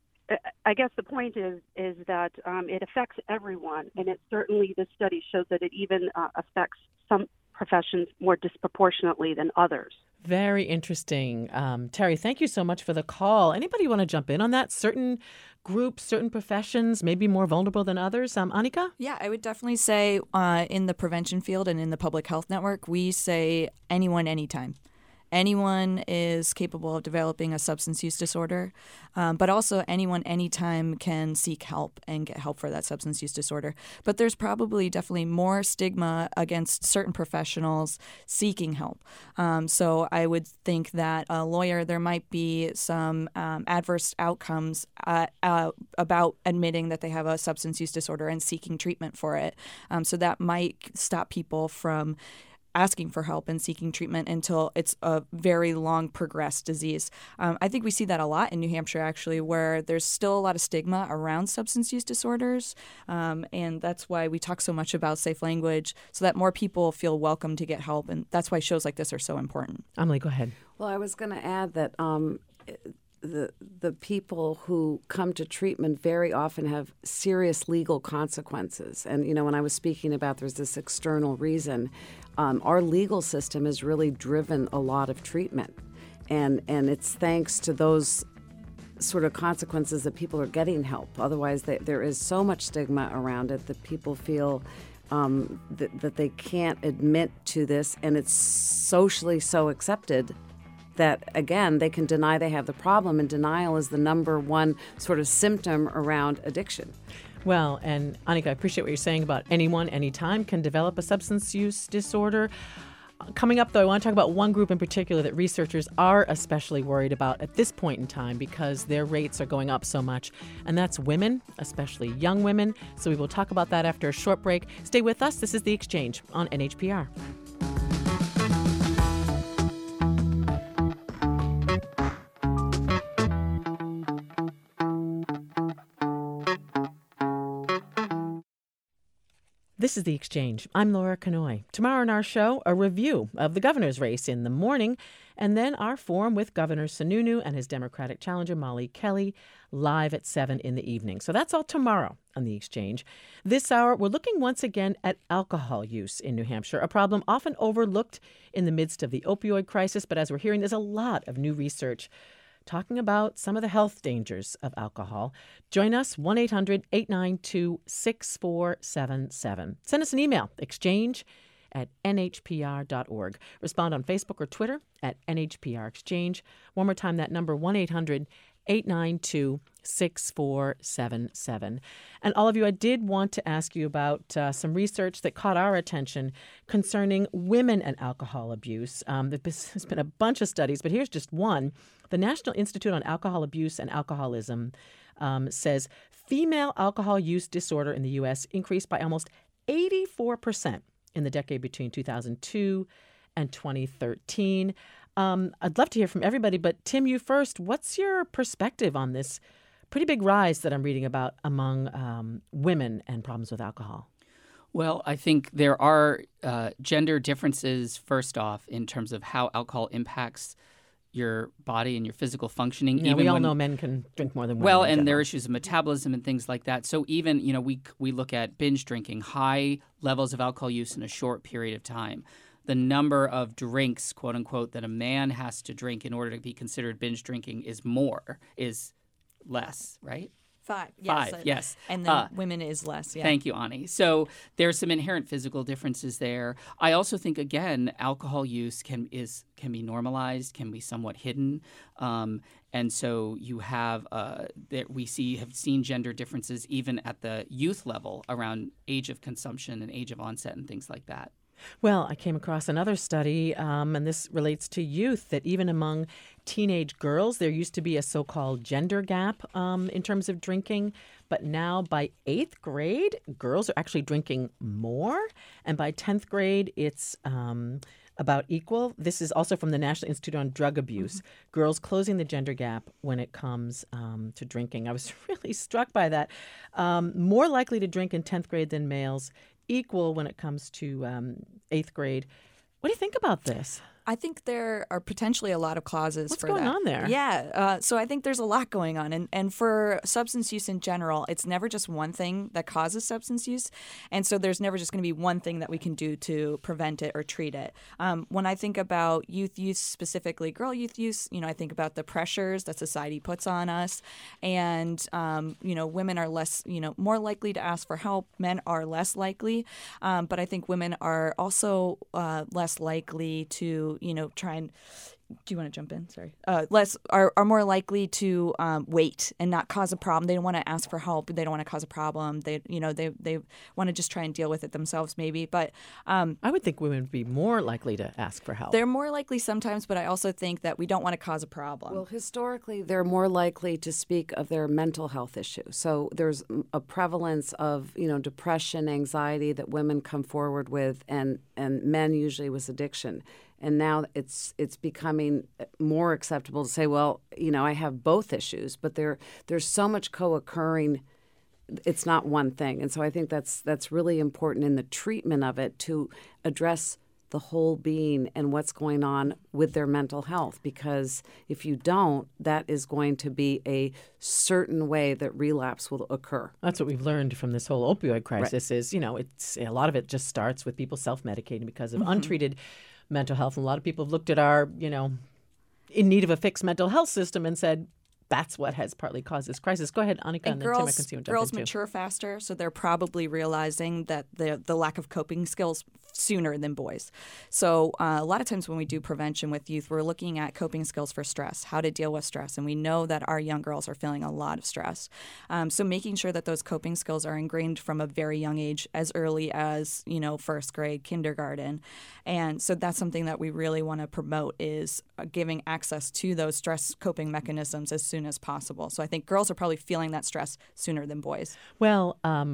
Speaker 10: I guess the point is is that um, it affects everyone, and it certainly. This study shows that it even uh, affects some professions more disproportionately than others.
Speaker 3: Very interesting. Um, Terry, thank you so much for the call. Anybody want to jump in on that? Certain groups, certain professions may be more vulnerable than others. Um, Annika?
Speaker 5: Yeah, I would definitely say uh, in the prevention field and in the public health network, we say anyone, anytime. Anyone is capable of developing a substance use disorder, um, but also anyone, anytime can seek help and get help for that substance use disorder. But there's probably definitely more stigma against certain professionals seeking help. Um, so I would think that a lawyer, there might be some um, adverse outcomes uh, uh, about admitting that they have a substance use disorder and seeking treatment for it. Um, so that might stop people from asking for help and seeking treatment until it's a very long progressed disease. Um, I think we see that a lot in New Hampshire, actually, where there's still a lot of stigma around substance use disorders. Um, and that's why we talk so much about safe language, so that more people feel welcome to get help. And that's why shows like this are so important.
Speaker 3: Amelie, go ahead.
Speaker 4: Well, I was going to add that um, the the people who come to treatment very often have serious legal consequences. And, you know, when I was speaking about there's this external reason, um, our legal system has really driven a lot of treatment. And, and it's thanks to those sort of consequences that people are getting help. Otherwise, they, there is so much stigma around it that people feel um, that, that they can't admit to this, and it's socially so accepted that, again, they can deny they have the problem, and denial is the number one sort of symptom around addiction.
Speaker 3: Well, and Annika, I appreciate what you're saying about anyone, anytime can develop a substance use disorder. Coming up, though, I want to talk about one group in particular that researchers are especially worried about at this point in time because their rates are going up so much, and that's women, especially young women. So we will talk about that after a short break. Stay with us. This is The Exchange on N H P R. This is The Exchange. I'm Laura Kanoy. Tomorrow on our show, a review of the governor's race in the morning, and then our forum with Governor Sununu and his Democratic challenger, Molly Kelly, live at seven in the evening. So that's all tomorrow on The Exchange. This hour, we're looking once again at alcohol use in New Hampshire, a problem often overlooked in the midst of the opioid crisis. But as we're hearing, there's a lot of new research talking about some of the health dangers of alcohol. Join us, one eight hundred eight nine two six four seven seven. Send us an email, exchange at n h p r dot org. Respond on Facebook or Twitter at N H P R Exchange. One more time, that number, one eight hundred eight nine two six four seven seven. And all of you, I did want to ask you about uh, some research that caught our attention concerning women and alcohol abuse. Um, there's been a bunch of studies, but here's just one. The National Institute on Alcohol Abuse and Alcoholism um, says female alcohol use disorder in the U S increased by almost eighty-four percent in the decade between two thousand two and twenty thirteen. Um, I'd love to hear from everybody, but Tim, you first. What's your perspective on this pretty big rise that I'm reading about among um, women and problems with alcohol?
Speaker 6: Well, I think there are uh, gender differences, first off, in terms of how alcohol impacts your body and your physical functioning.
Speaker 3: Yeah,
Speaker 6: even
Speaker 3: we all
Speaker 6: when,
Speaker 3: know men can drink more than women.
Speaker 6: Well,
Speaker 3: in
Speaker 6: and there are
Speaker 3: general.
Speaker 6: issues of metabolism and things like that. So even, you know, we we look at binge drinking, high levels of alcohol use in a short period of time. The number of drinks, quote unquote, that a man has to drink in order to be considered binge drinking is more, is less, right?
Speaker 5: Five, yes.
Speaker 6: Five, yes.
Speaker 5: And then
Speaker 6: Uh,
Speaker 5: women is less, yeah.
Speaker 6: Thank you, Ani. So there are some inherent physical differences there. I also think, again, alcohol use can is can be normalized, can be somewhat hidden, um, and so you have uh, that we see have seen gender differences even at the youth level around age of consumption and age of onset and things like that.
Speaker 3: Well, I came across another study, um, and this relates to youth, that even among teenage girls, there used to be a so-called gender gap um, in terms of drinking. But now by eighth grade, girls are actually drinking more. And by tenth grade, it's um, about equal. This is also from the National Institute on Drug Abuse. Mm-hmm. Girls closing the gender gap when it comes um, to drinking. I was really struck by that. Um, more likely to drink in tenth grade than males. Equal when it comes to um, eighth grade. What do you think about this?
Speaker 5: I think there are potentially a lot of causes
Speaker 3: What's
Speaker 5: for
Speaker 3: going
Speaker 5: that.
Speaker 3: on there?
Speaker 5: Yeah. Uh, so I think there's a lot going on. And, and for substance use in general, it's never just one thing that causes substance use. And so there's never just going to be one thing that we can do to prevent it or treat it. Um, when I think about youth use, specifically girl youth use, you know, I think about the pressures that society puts on us. And, um, you know, women are less, you know, more likely to ask for help. Men are less likely. Um, but I think women are also uh, less likely to, you know, try and do you want to jump in? Sorry. Uh, less are, are more likely to um, wait and not cause a problem. They don't want to ask for help. They don't want to cause a problem. They, you know, they they want to just try and deal with it themselves, maybe. But um,
Speaker 3: I would think women would be more likely to ask for help.
Speaker 5: They're more likely sometimes, but I also think that we don't want to cause a problem.
Speaker 4: Well, historically, they're more likely to speak of their mental health issue. So there's a prevalence of, you know, depression, anxiety that women come forward with, and and men usually with addiction. And now it's it's becoming more acceptable to say, well, you know, I have both issues, but there there's so much co-occurring. It's not one thing. And so I think that's that's really important in the treatment of it, to address the whole being and what's going on with their mental health. Because if you don't, that is going to be a certain way that relapse will occur.
Speaker 3: That's what we've learned from this whole opioid crisis.
Speaker 4: Right.
Speaker 3: Is, you know, it's a lot of it just starts with people self-medicating because of
Speaker 4: Mm-hmm.
Speaker 3: untreated mental health. And a lot of people have looked at our, you know, in need of a fixed mental health system and said, that's what has partly caused this crisis. Go ahead, Annika, and,
Speaker 5: and
Speaker 3: then
Speaker 5: girls,
Speaker 3: Tim, I can see what
Speaker 5: girls
Speaker 3: jump in,
Speaker 5: mature faster, so they're probably realizing that the the lack of coping skills sooner than boys. So uh, a lot of times when we do prevention with youth, we're looking at coping skills for stress, how to deal with stress, and we know that our young girls are feeling a lot of stress. Um, so making sure that those coping skills are ingrained from a very young age, as early as, you know, first grade, kindergarten, and so that's something that we really want to promote, is giving access to those stress coping mechanisms as soon as possible. So I think girls are probably feeling that stress sooner than boys.
Speaker 3: Well, um,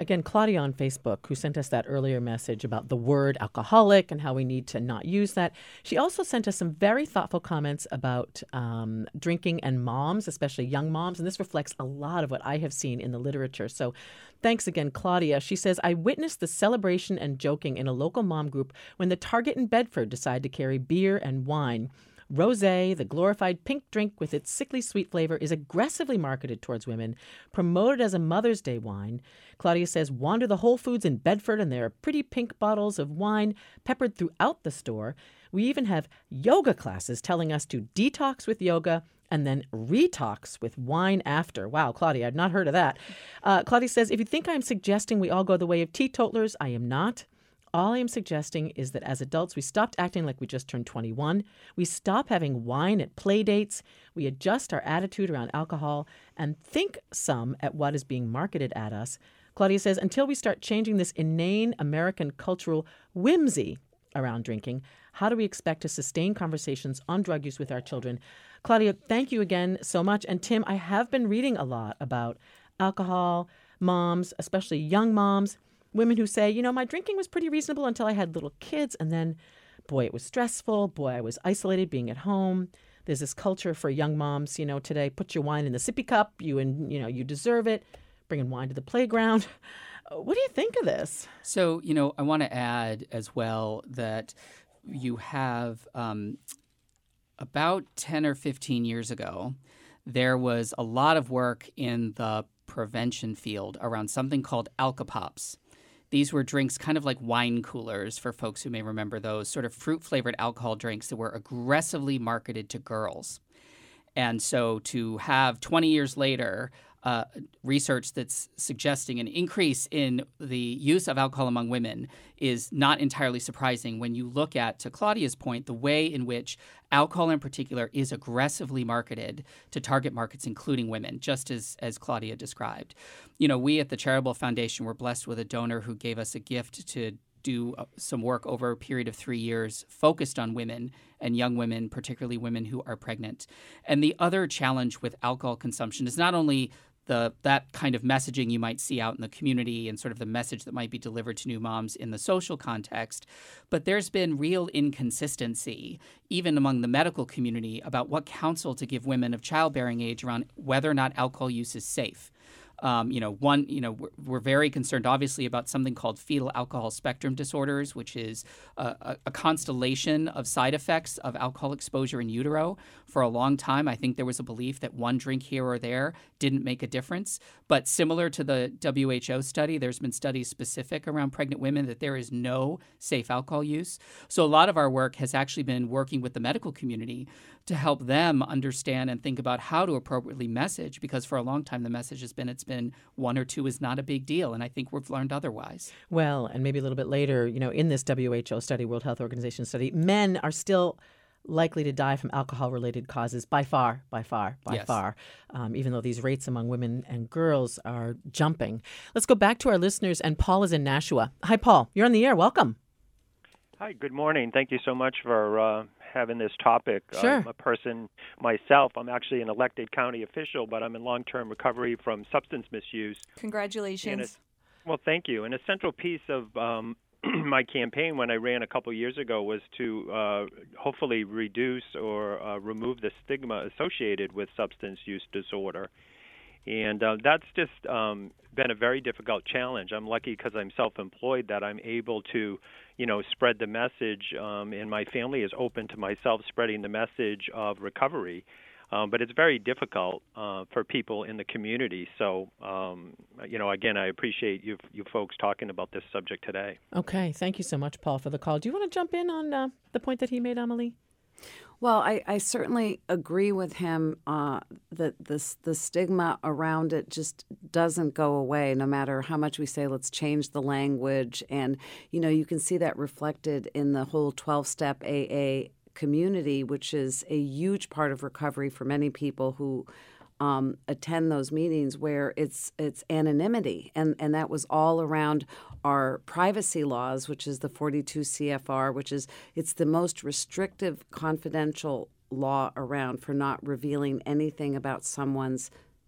Speaker 3: again, Claudia on Facebook, who sent us that earlier message about the word alcoholic and how we need to not use that. She also sent us some very thoughtful comments about um, drinking and moms, especially young moms. And this reflects a lot of what I have seen in the literature. So thanks again, Claudia. She says, I witnessed the celebration and joking in a local mom group when the Target in Bedford decided to carry beer and wine. Rosé, the glorified pink drink with its sickly sweet flavor, is aggressively marketed towards women, promoted as a Mother's Day wine. Claudia says, wander the Whole Foods in Bedford and there are pretty pink bottles of wine peppered throughout the store. We even have yoga classes telling us to detox with yoga and then retox with wine after. Wow, Claudia, I've not heard of that. Uh, Claudia says, if you think I'm suggesting we all go the way of teetotalers, I am not. All I am suggesting is that as adults, we stopped acting like we just turned twenty-one. We stop having wine at play dates. We adjust our attitude around alcohol and think some at what is being marketed at us. Claudia says, until we start changing this inane American cultural whimsy around drinking, how do we expect to sustain conversations on drug use with our children? Claudia, thank you again so much. And Tim, I have been reading a lot about alcohol, moms, especially young moms, women who say, you know, my drinking was pretty reasonable until I had little kids. And then, boy, it was stressful. Boy, I was isolated being at home. There's this culture for young moms, you know, today, put your wine in the sippy cup. You, and you know, you deserve it. Bringing wine to the playground. What do you think of this?
Speaker 6: So, you know, I want to add as well that you have um, about ten or fifteen years ago, there was a lot of work in the prevention field around something called Alka-Pops. These were drinks kind of like wine coolers for folks who may remember those, sort of fruit-flavored alcohol drinks that were aggressively marketed to girls. And so to have twenty years later uh, research that's suggesting an increase in the use of alcohol among women is not entirely surprising when you look at, to Claudia's point, the way in which alcohol in particular is aggressively marketed to target markets, including women, just as, as Claudia described. You know, we at the Charitable Foundation were blessed with a donor who gave us a gift to do some work over a period of three years focused on women and young women, particularly women who are pregnant. And the other challenge with alcohol consumption is not only the that kind of messaging you might see out in the community and sort of the message that might be delivered to new moms in the social context, but there's been real inconsistency, even among the medical community, about what counsel to give women of childbearing age around whether or not alcohol use is safe. Um, you know, one, you know, we're, we're very concerned, obviously, about something called fetal alcohol spectrum disorders, which is a, a, a constellation of side effects of alcohol exposure in utero. For a long time, I think there was a belief that one drink here or there didn't make a difference. But similar to the W H O study, there's been studies specific around pregnant women that there is no safe alcohol use. So a lot of our work has actually been working with the medical community to help them understand and think about how to appropriately message, because for a long time the message has been it's been one or two is not a big deal, and I think we've learned otherwise.
Speaker 3: Well, and maybe a little bit later, you know, in this W H O study, World Health Organization study, men are still likely to die from alcohol-related causes by far, by far, by
Speaker 6: yes.
Speaker 3: far, um, even though these rates among women and girls are jumping. Let's go back to our listeners, and Paul is in Nashua. Hi, Paul. You're on the air. Welcome.
Speaker 11: Hi, good morning. Thank you so much for uh, having this topic.
Speaker 3: Sure.
Speaker 11: I'm a person myself. I'm actually an elected county official, but I'm in long-term recovery from substance misuse.
Speaker 5: Congratulations.
Speaker 11: Well, thank you. And a central piece of um, my campaign when I ran a couple years ago was to uh, hopefully reduce or uh, remove the stigma associated with substance use disorder. And uh, that's just um, been a very difficult challenge. I'm lucky because I'm self-employed that I'm able to, you know, spread the message, um, and my family is open to myself spreading the message of recovery. Um, but it's very difficult uh, for people in the community. So, um, you know, again, I appreciate you you folks talking about this subject today.
Speaker 3: Okay. Thank you so much, Paul, for the call. Do you want to jump in on uh, the point that he made, Amelie?
Speaker 4: Well, I, I certainly agree with him uh, that this, the stigma around it just doesn't go away, no matter how much we say, let's change the language. And, you know, you can see that reflected in the whole twelve-step A A community, which is a huge part of recovery for many people who um, attend those meetings, where it's it's anonymity. And, and that was all around our privacy laws, which is the forty-two C F R, which is it's the most restrictive confidential law around for not revealing anything about someone's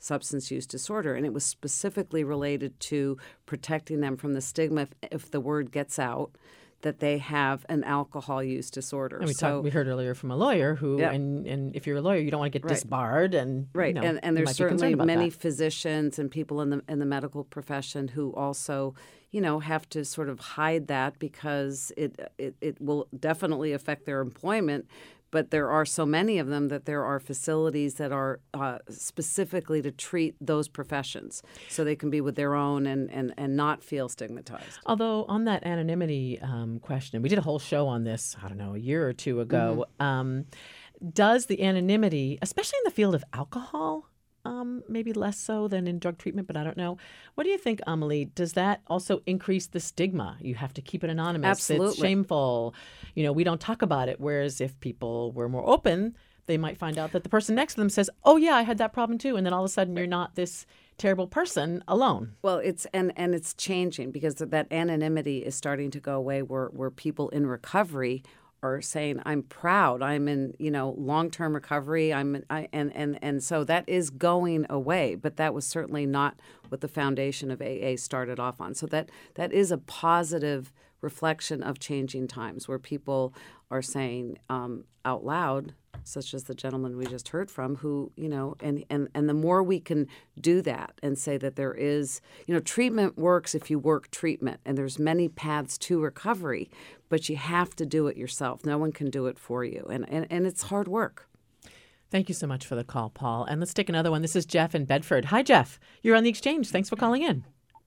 Speaker 4: substance use disorder. And it was specifically related to protecting them from the stigma if, if the word gets out that they have an alcohol use disorder.
Speaker 3: And we,
Speaker 4: so,
Speaker 3: talked, we heard earlier from a lawyer who,
Speaker 4: yeah.
Speaker 3: and, and if you're a lawyer, you don't want to get
Speaker 4: right.
Speaker 3: disbarred. And,
Speaker 4: right.
Speaker 3: You know,
Speaker 4: and and there's
Speaker 3: certainly
Speaker 4: certainly many
Speaker 3: that.
Speaker 4: physicians and people in the in the medical profession who also, you know, have to sort of hide that because it it, it will definitely affect their employment. But there are so many of them that there are facilities that are uh, specifically to treat those professions so they can be with their own and, and, and not feel stigmatized.
Speaker 3: Although on that anonymity um, question, we did a whole show on this, I don't know, a year or two ago. Mm-hmm. Um, does the anonymity, especially in the field of alcohol, Um, maybe less so than in drug treatment, but I don't know. What do you think, Amelie? Does that also increase the stigma? You have to keep it anonymous.
Speaker 4: Absolutely.
Speaker 3: It's shameful. You know, we don't talk about it. Whereas if people were more open, they might find out that the person next to them says, oh, yeah, I had that problem too. And then all of a sudden you're not this terrible person alone.
Speaker 4: Well, it's and, and it's changing because that anonymity is starting to go away where, where people in recovery are saying, I'm proud, I'm in, you know, long-term recovery, I'm, I, and, and, and so that is going away, but that was certainly not what the foundation of A A started off on. So that that is a positive reflection of changing times where people are saying um, out loud, such as the gentleman we just heard from, who, you know, and, and, and the more we can do that and say that there is, you know, treatment works if you work treatment, and there's many paths to recovery, but you have to do it yourself. No one can do it for you, and, and, and it's hard work.
Speaker 3: Thank you so much for the call, Paul. And let's take another one. This is Jeff in Bedford. Hi, Jeff. You're on the Exchange. Thanks for calling in.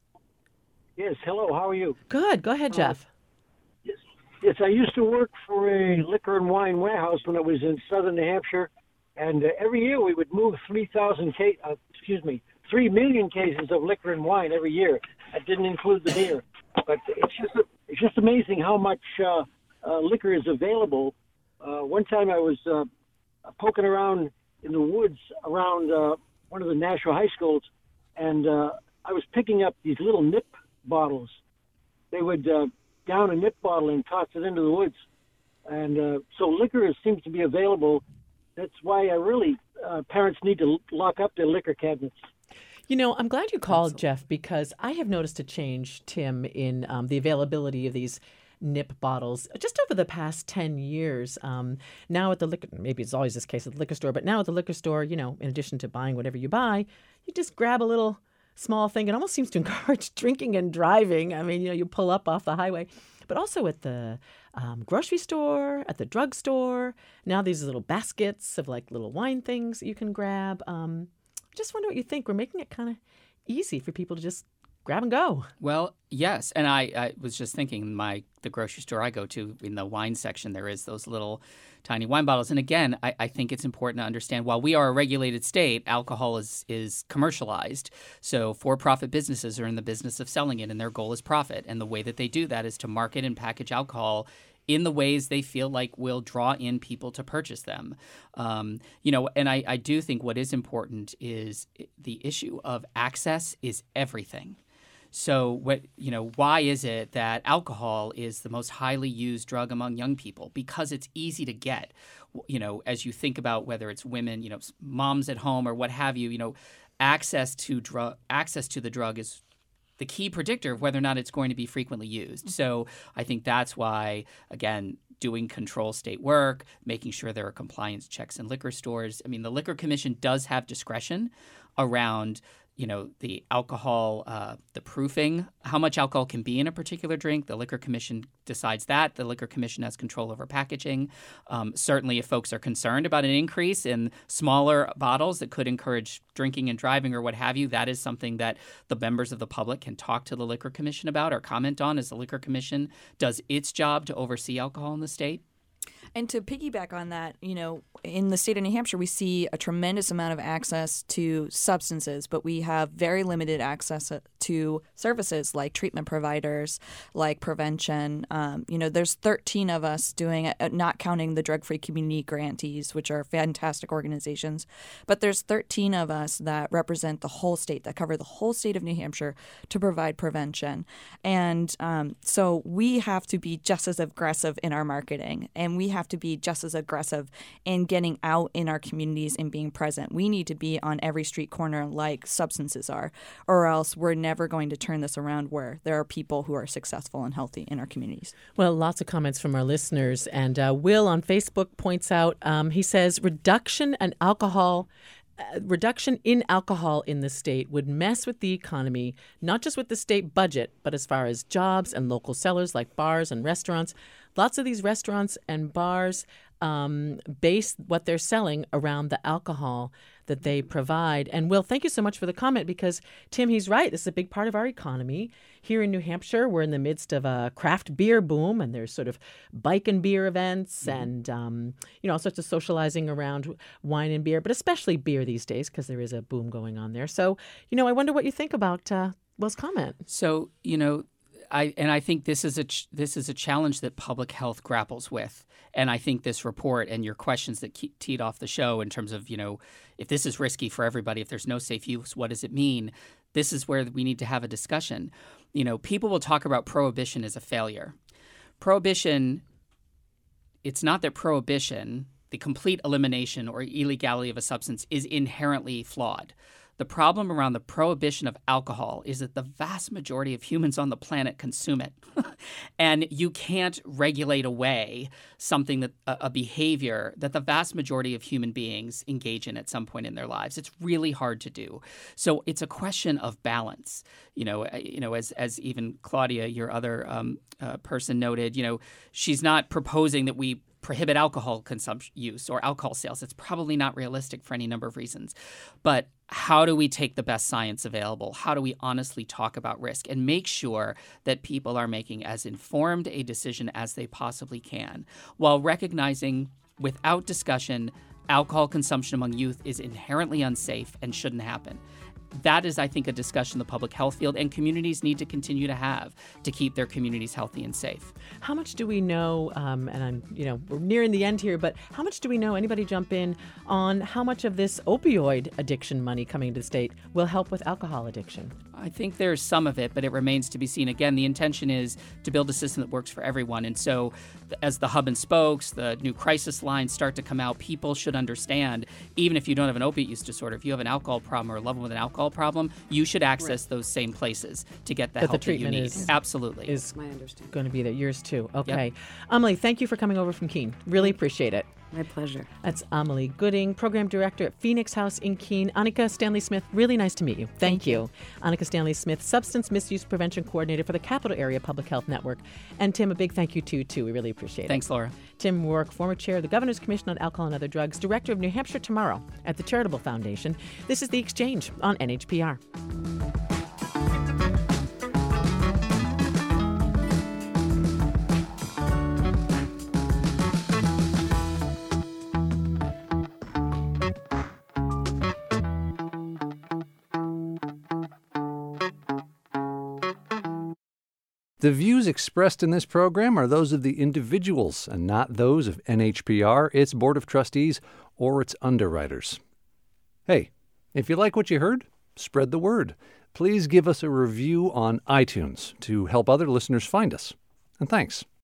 Speaker 12: Yes, hello. How are you?
Speaker 3: Good. Go ahead, Jeff.
Speaker 12: Uh, yes, yes. I used to work for a liquor and wine warehouse when I was in southern New Hampshire, and uh, every year we would move three thousand ca- uh, excuse me, three million cases of liquor and wine every year. That didn't include the beer, but it's just a, it's just amazing how much uh, uh, liquor is available. Uh, one time I was uh, poking around in the woods around uh, one of the Nashua high schools, and uh, I was picking up these little nip bottles. They would uh, down a nip bottle and toss it into the woods. And uh, so liquor is, seems to be available. That's why I really, uh, parents need to lock up their liquor cabinets.
Speaker 3: You know, I'm glad you called, Absolutely. Jeff, because I have noticed a change, Tim, in um, the availability of these nip bottles just over the past ten years. Um, now at the liquor, maybe it's always this case at the liquor store, but now at the liquor store, you know, in addition to buying whatever you buy, you just grab a little small thing. It almost seems to encourage drinking and driving. I mean, you know, you pull up off the highway, but also at the um, grocery store, at the drugstore. Now these little baskets of like little wine things that you can grab. Um, I just wonder what you think. We're making it kind of easy for people to just grab and go.
Speaker 6: Well, yes. And I, I was just thinking, my the grocery store I go to, in the wine section, there is those little tiny wine bottles. And again, I, I think it's important to understand, while we are a regulated state, alcohol is, is commercialized. So for-profit businesses are in the business of selling it, and their goal is profit. And the way that they do that is to market and package alcohol in the ways they feel like will draw in people to purchase them. Um, you know, and I, I do think what is important is the issue of access is everything. So what, you know, why is it that alcohol is the most highly used drug among young people? Because it's easy to get. You know, as you think about whether it's women, you know, moms at home or what have you, you know, access to drug access to the drug is the key predictor of whether or not it's going to be frequently used. So I think that's why, again, doing control state work, making sure there are compliance checks in liquor stores. I mean, the Liquor Commission does have discretion around, you know, the alcohol, uh, the proofing, how much alcohol can be in a particular drink. The Liquor Commission decides that. The Liquor Commission has control over packaging. Um, certainly, if folks are concerned about an increase in smaller bottles that could encourage drinking and driving or what have you, that is something that the members of the public can talk to the Liquor Commission about or comment on as the Liquor Commission does its job to oversee alcohol in the state.
Speaker 5: And to piggyback on that, you know, in the state of New Hampshire, we see a tremendous amount of access to substances, but we have very limited access to services like treatment providers, like prevention. Um, you know, there's thirteen of us doing it, not counting the drug-free community grantees, which are fantastic organizations. But there's thirteen of us that represent the whole state, that cover the whole state of New Hampshire to provide prevention. And um, so we have to be just as aggressive in our marketing, and we have have to be just as aggressive in getting out in our communities and being present. We need to be on every street corner like substances are, or else we're never going to turn this around where there are people who are successful and healthy in our communities.
Speaker 3: Well, lots of comments from our listeners. And uh, Will on Facebook points out, um, he says, reduction and alcohol Uh, reduction in alcohol in the state would mess with the economy, not just with the state budget, but as far as jobs and local sellers like bars and restaurants. Lots of these restaurants and bars um, base what they're selling around the alcohol that they provide. And Will, thank you so much for the comment because, Tim, he's right. This is a big part of our economy. Here in New Hampshire, we're in the midst of a craft beer boom, and there's sort of bike and beer events mm-hmm. and, um, you know, all sorts of socializing around wine and beer, but especially beer these days because there is a boom going on there. So, you know, I wonder what you think about uh, Will's comment.
Speaker 6: So, you know, I and I think this is a ch- this is a challenge that public health grapples with, and I think this report and your questions that ke- teed off the show in terms of, you know, if this is risky for everybody, if there's no safe use, what does it mean? This is where we need to have a discussion. You know, people will talk about prohibition as a failure. Prohibition, it's not that prohibition, the complete elimination or illegality of a substance, is inherently flawed. The problem around the prohibition of alcohol is that the vast majority of humans on the planet consume it. And you can't regulate away something that a, a behavior that the vast majority of human beings engage in at some point in their lives. It's really hard to do. So it's a question of balance. You know, you know, as as even Claudia, your other um, uh, person noted, you know, she's not proposing that we prohibit alcohol consumption use or alcohol sales. It's probably not realistic for any number of reasons. But how do we take the best science available? How do we honestly talk about risk and make sure that people are making as informed a decision as they possibly can, while recognizing without discussion alcohol consumption among youth is inherently unsafe and shouldn't happen? That is, I think, a discussion the public health field and communities need to continue to have to keep their communities healthy and safe.
Speaker 3: How much do we know, um, and I'm, you know, we're nearing the end here, but how much do we know, anybody jump in, on how much of this opioid addiction money coming to the state will help with alcohol addiction?
Speaker 6: I think there's some of it, but it remains to be seen. Again, the intention is to build a system that works for everyone. And so as the hub and spokes, the new crisis lines start to come out, people should understand, even if you don't have an opiate use disorder, if you have an alcohol problem or a loved one with an alcohol problem, you should access right. those same places to get the
Speaker 3: that
Speaker 6: help
Speaker 3: the treatment
Speaker 6: that you need.
Speaker 3: Is,
Speaker 6: Absolutely.
Speaker 3: Is
Speaker 4: my understanding.
Speaker 3: Going to be there. Yours too. Okay.
Speaker 6: Yep.
Speaker 3: Amelie, thank you for coming over from Keene. Really appreciate it.
Speaker 4: My pleasure.
Speaker 3: That's Amelie Gooding, Program Director at Phoenix House in Keene. Annika Stanley-Smith, really nice to meet you. Thank, Thank you. you. Annika Stanley-Smith, Substance Misuse Prevention Coordinator for the Capital Area Public Health Network. And Tim, a big thank you to you, too. We really appreciate it.
Speaker 6: Thanks, Laura.
Speaker 3: Tim Rourke, former chair of the Governor's Commission on Alcohol and Other Drugs, Director of New Hampshire Tomorrow at the Charitable Foundation. This is The Exchange on N H P R.
Speaker 2: The views expressed in this program are those of the individuals and not those of N H P R, its Board of Trustees, or its underwriters. Hey, if you like what you heard, spread the word. Please give us a review on iTunes to help other listeners find us. And thanks.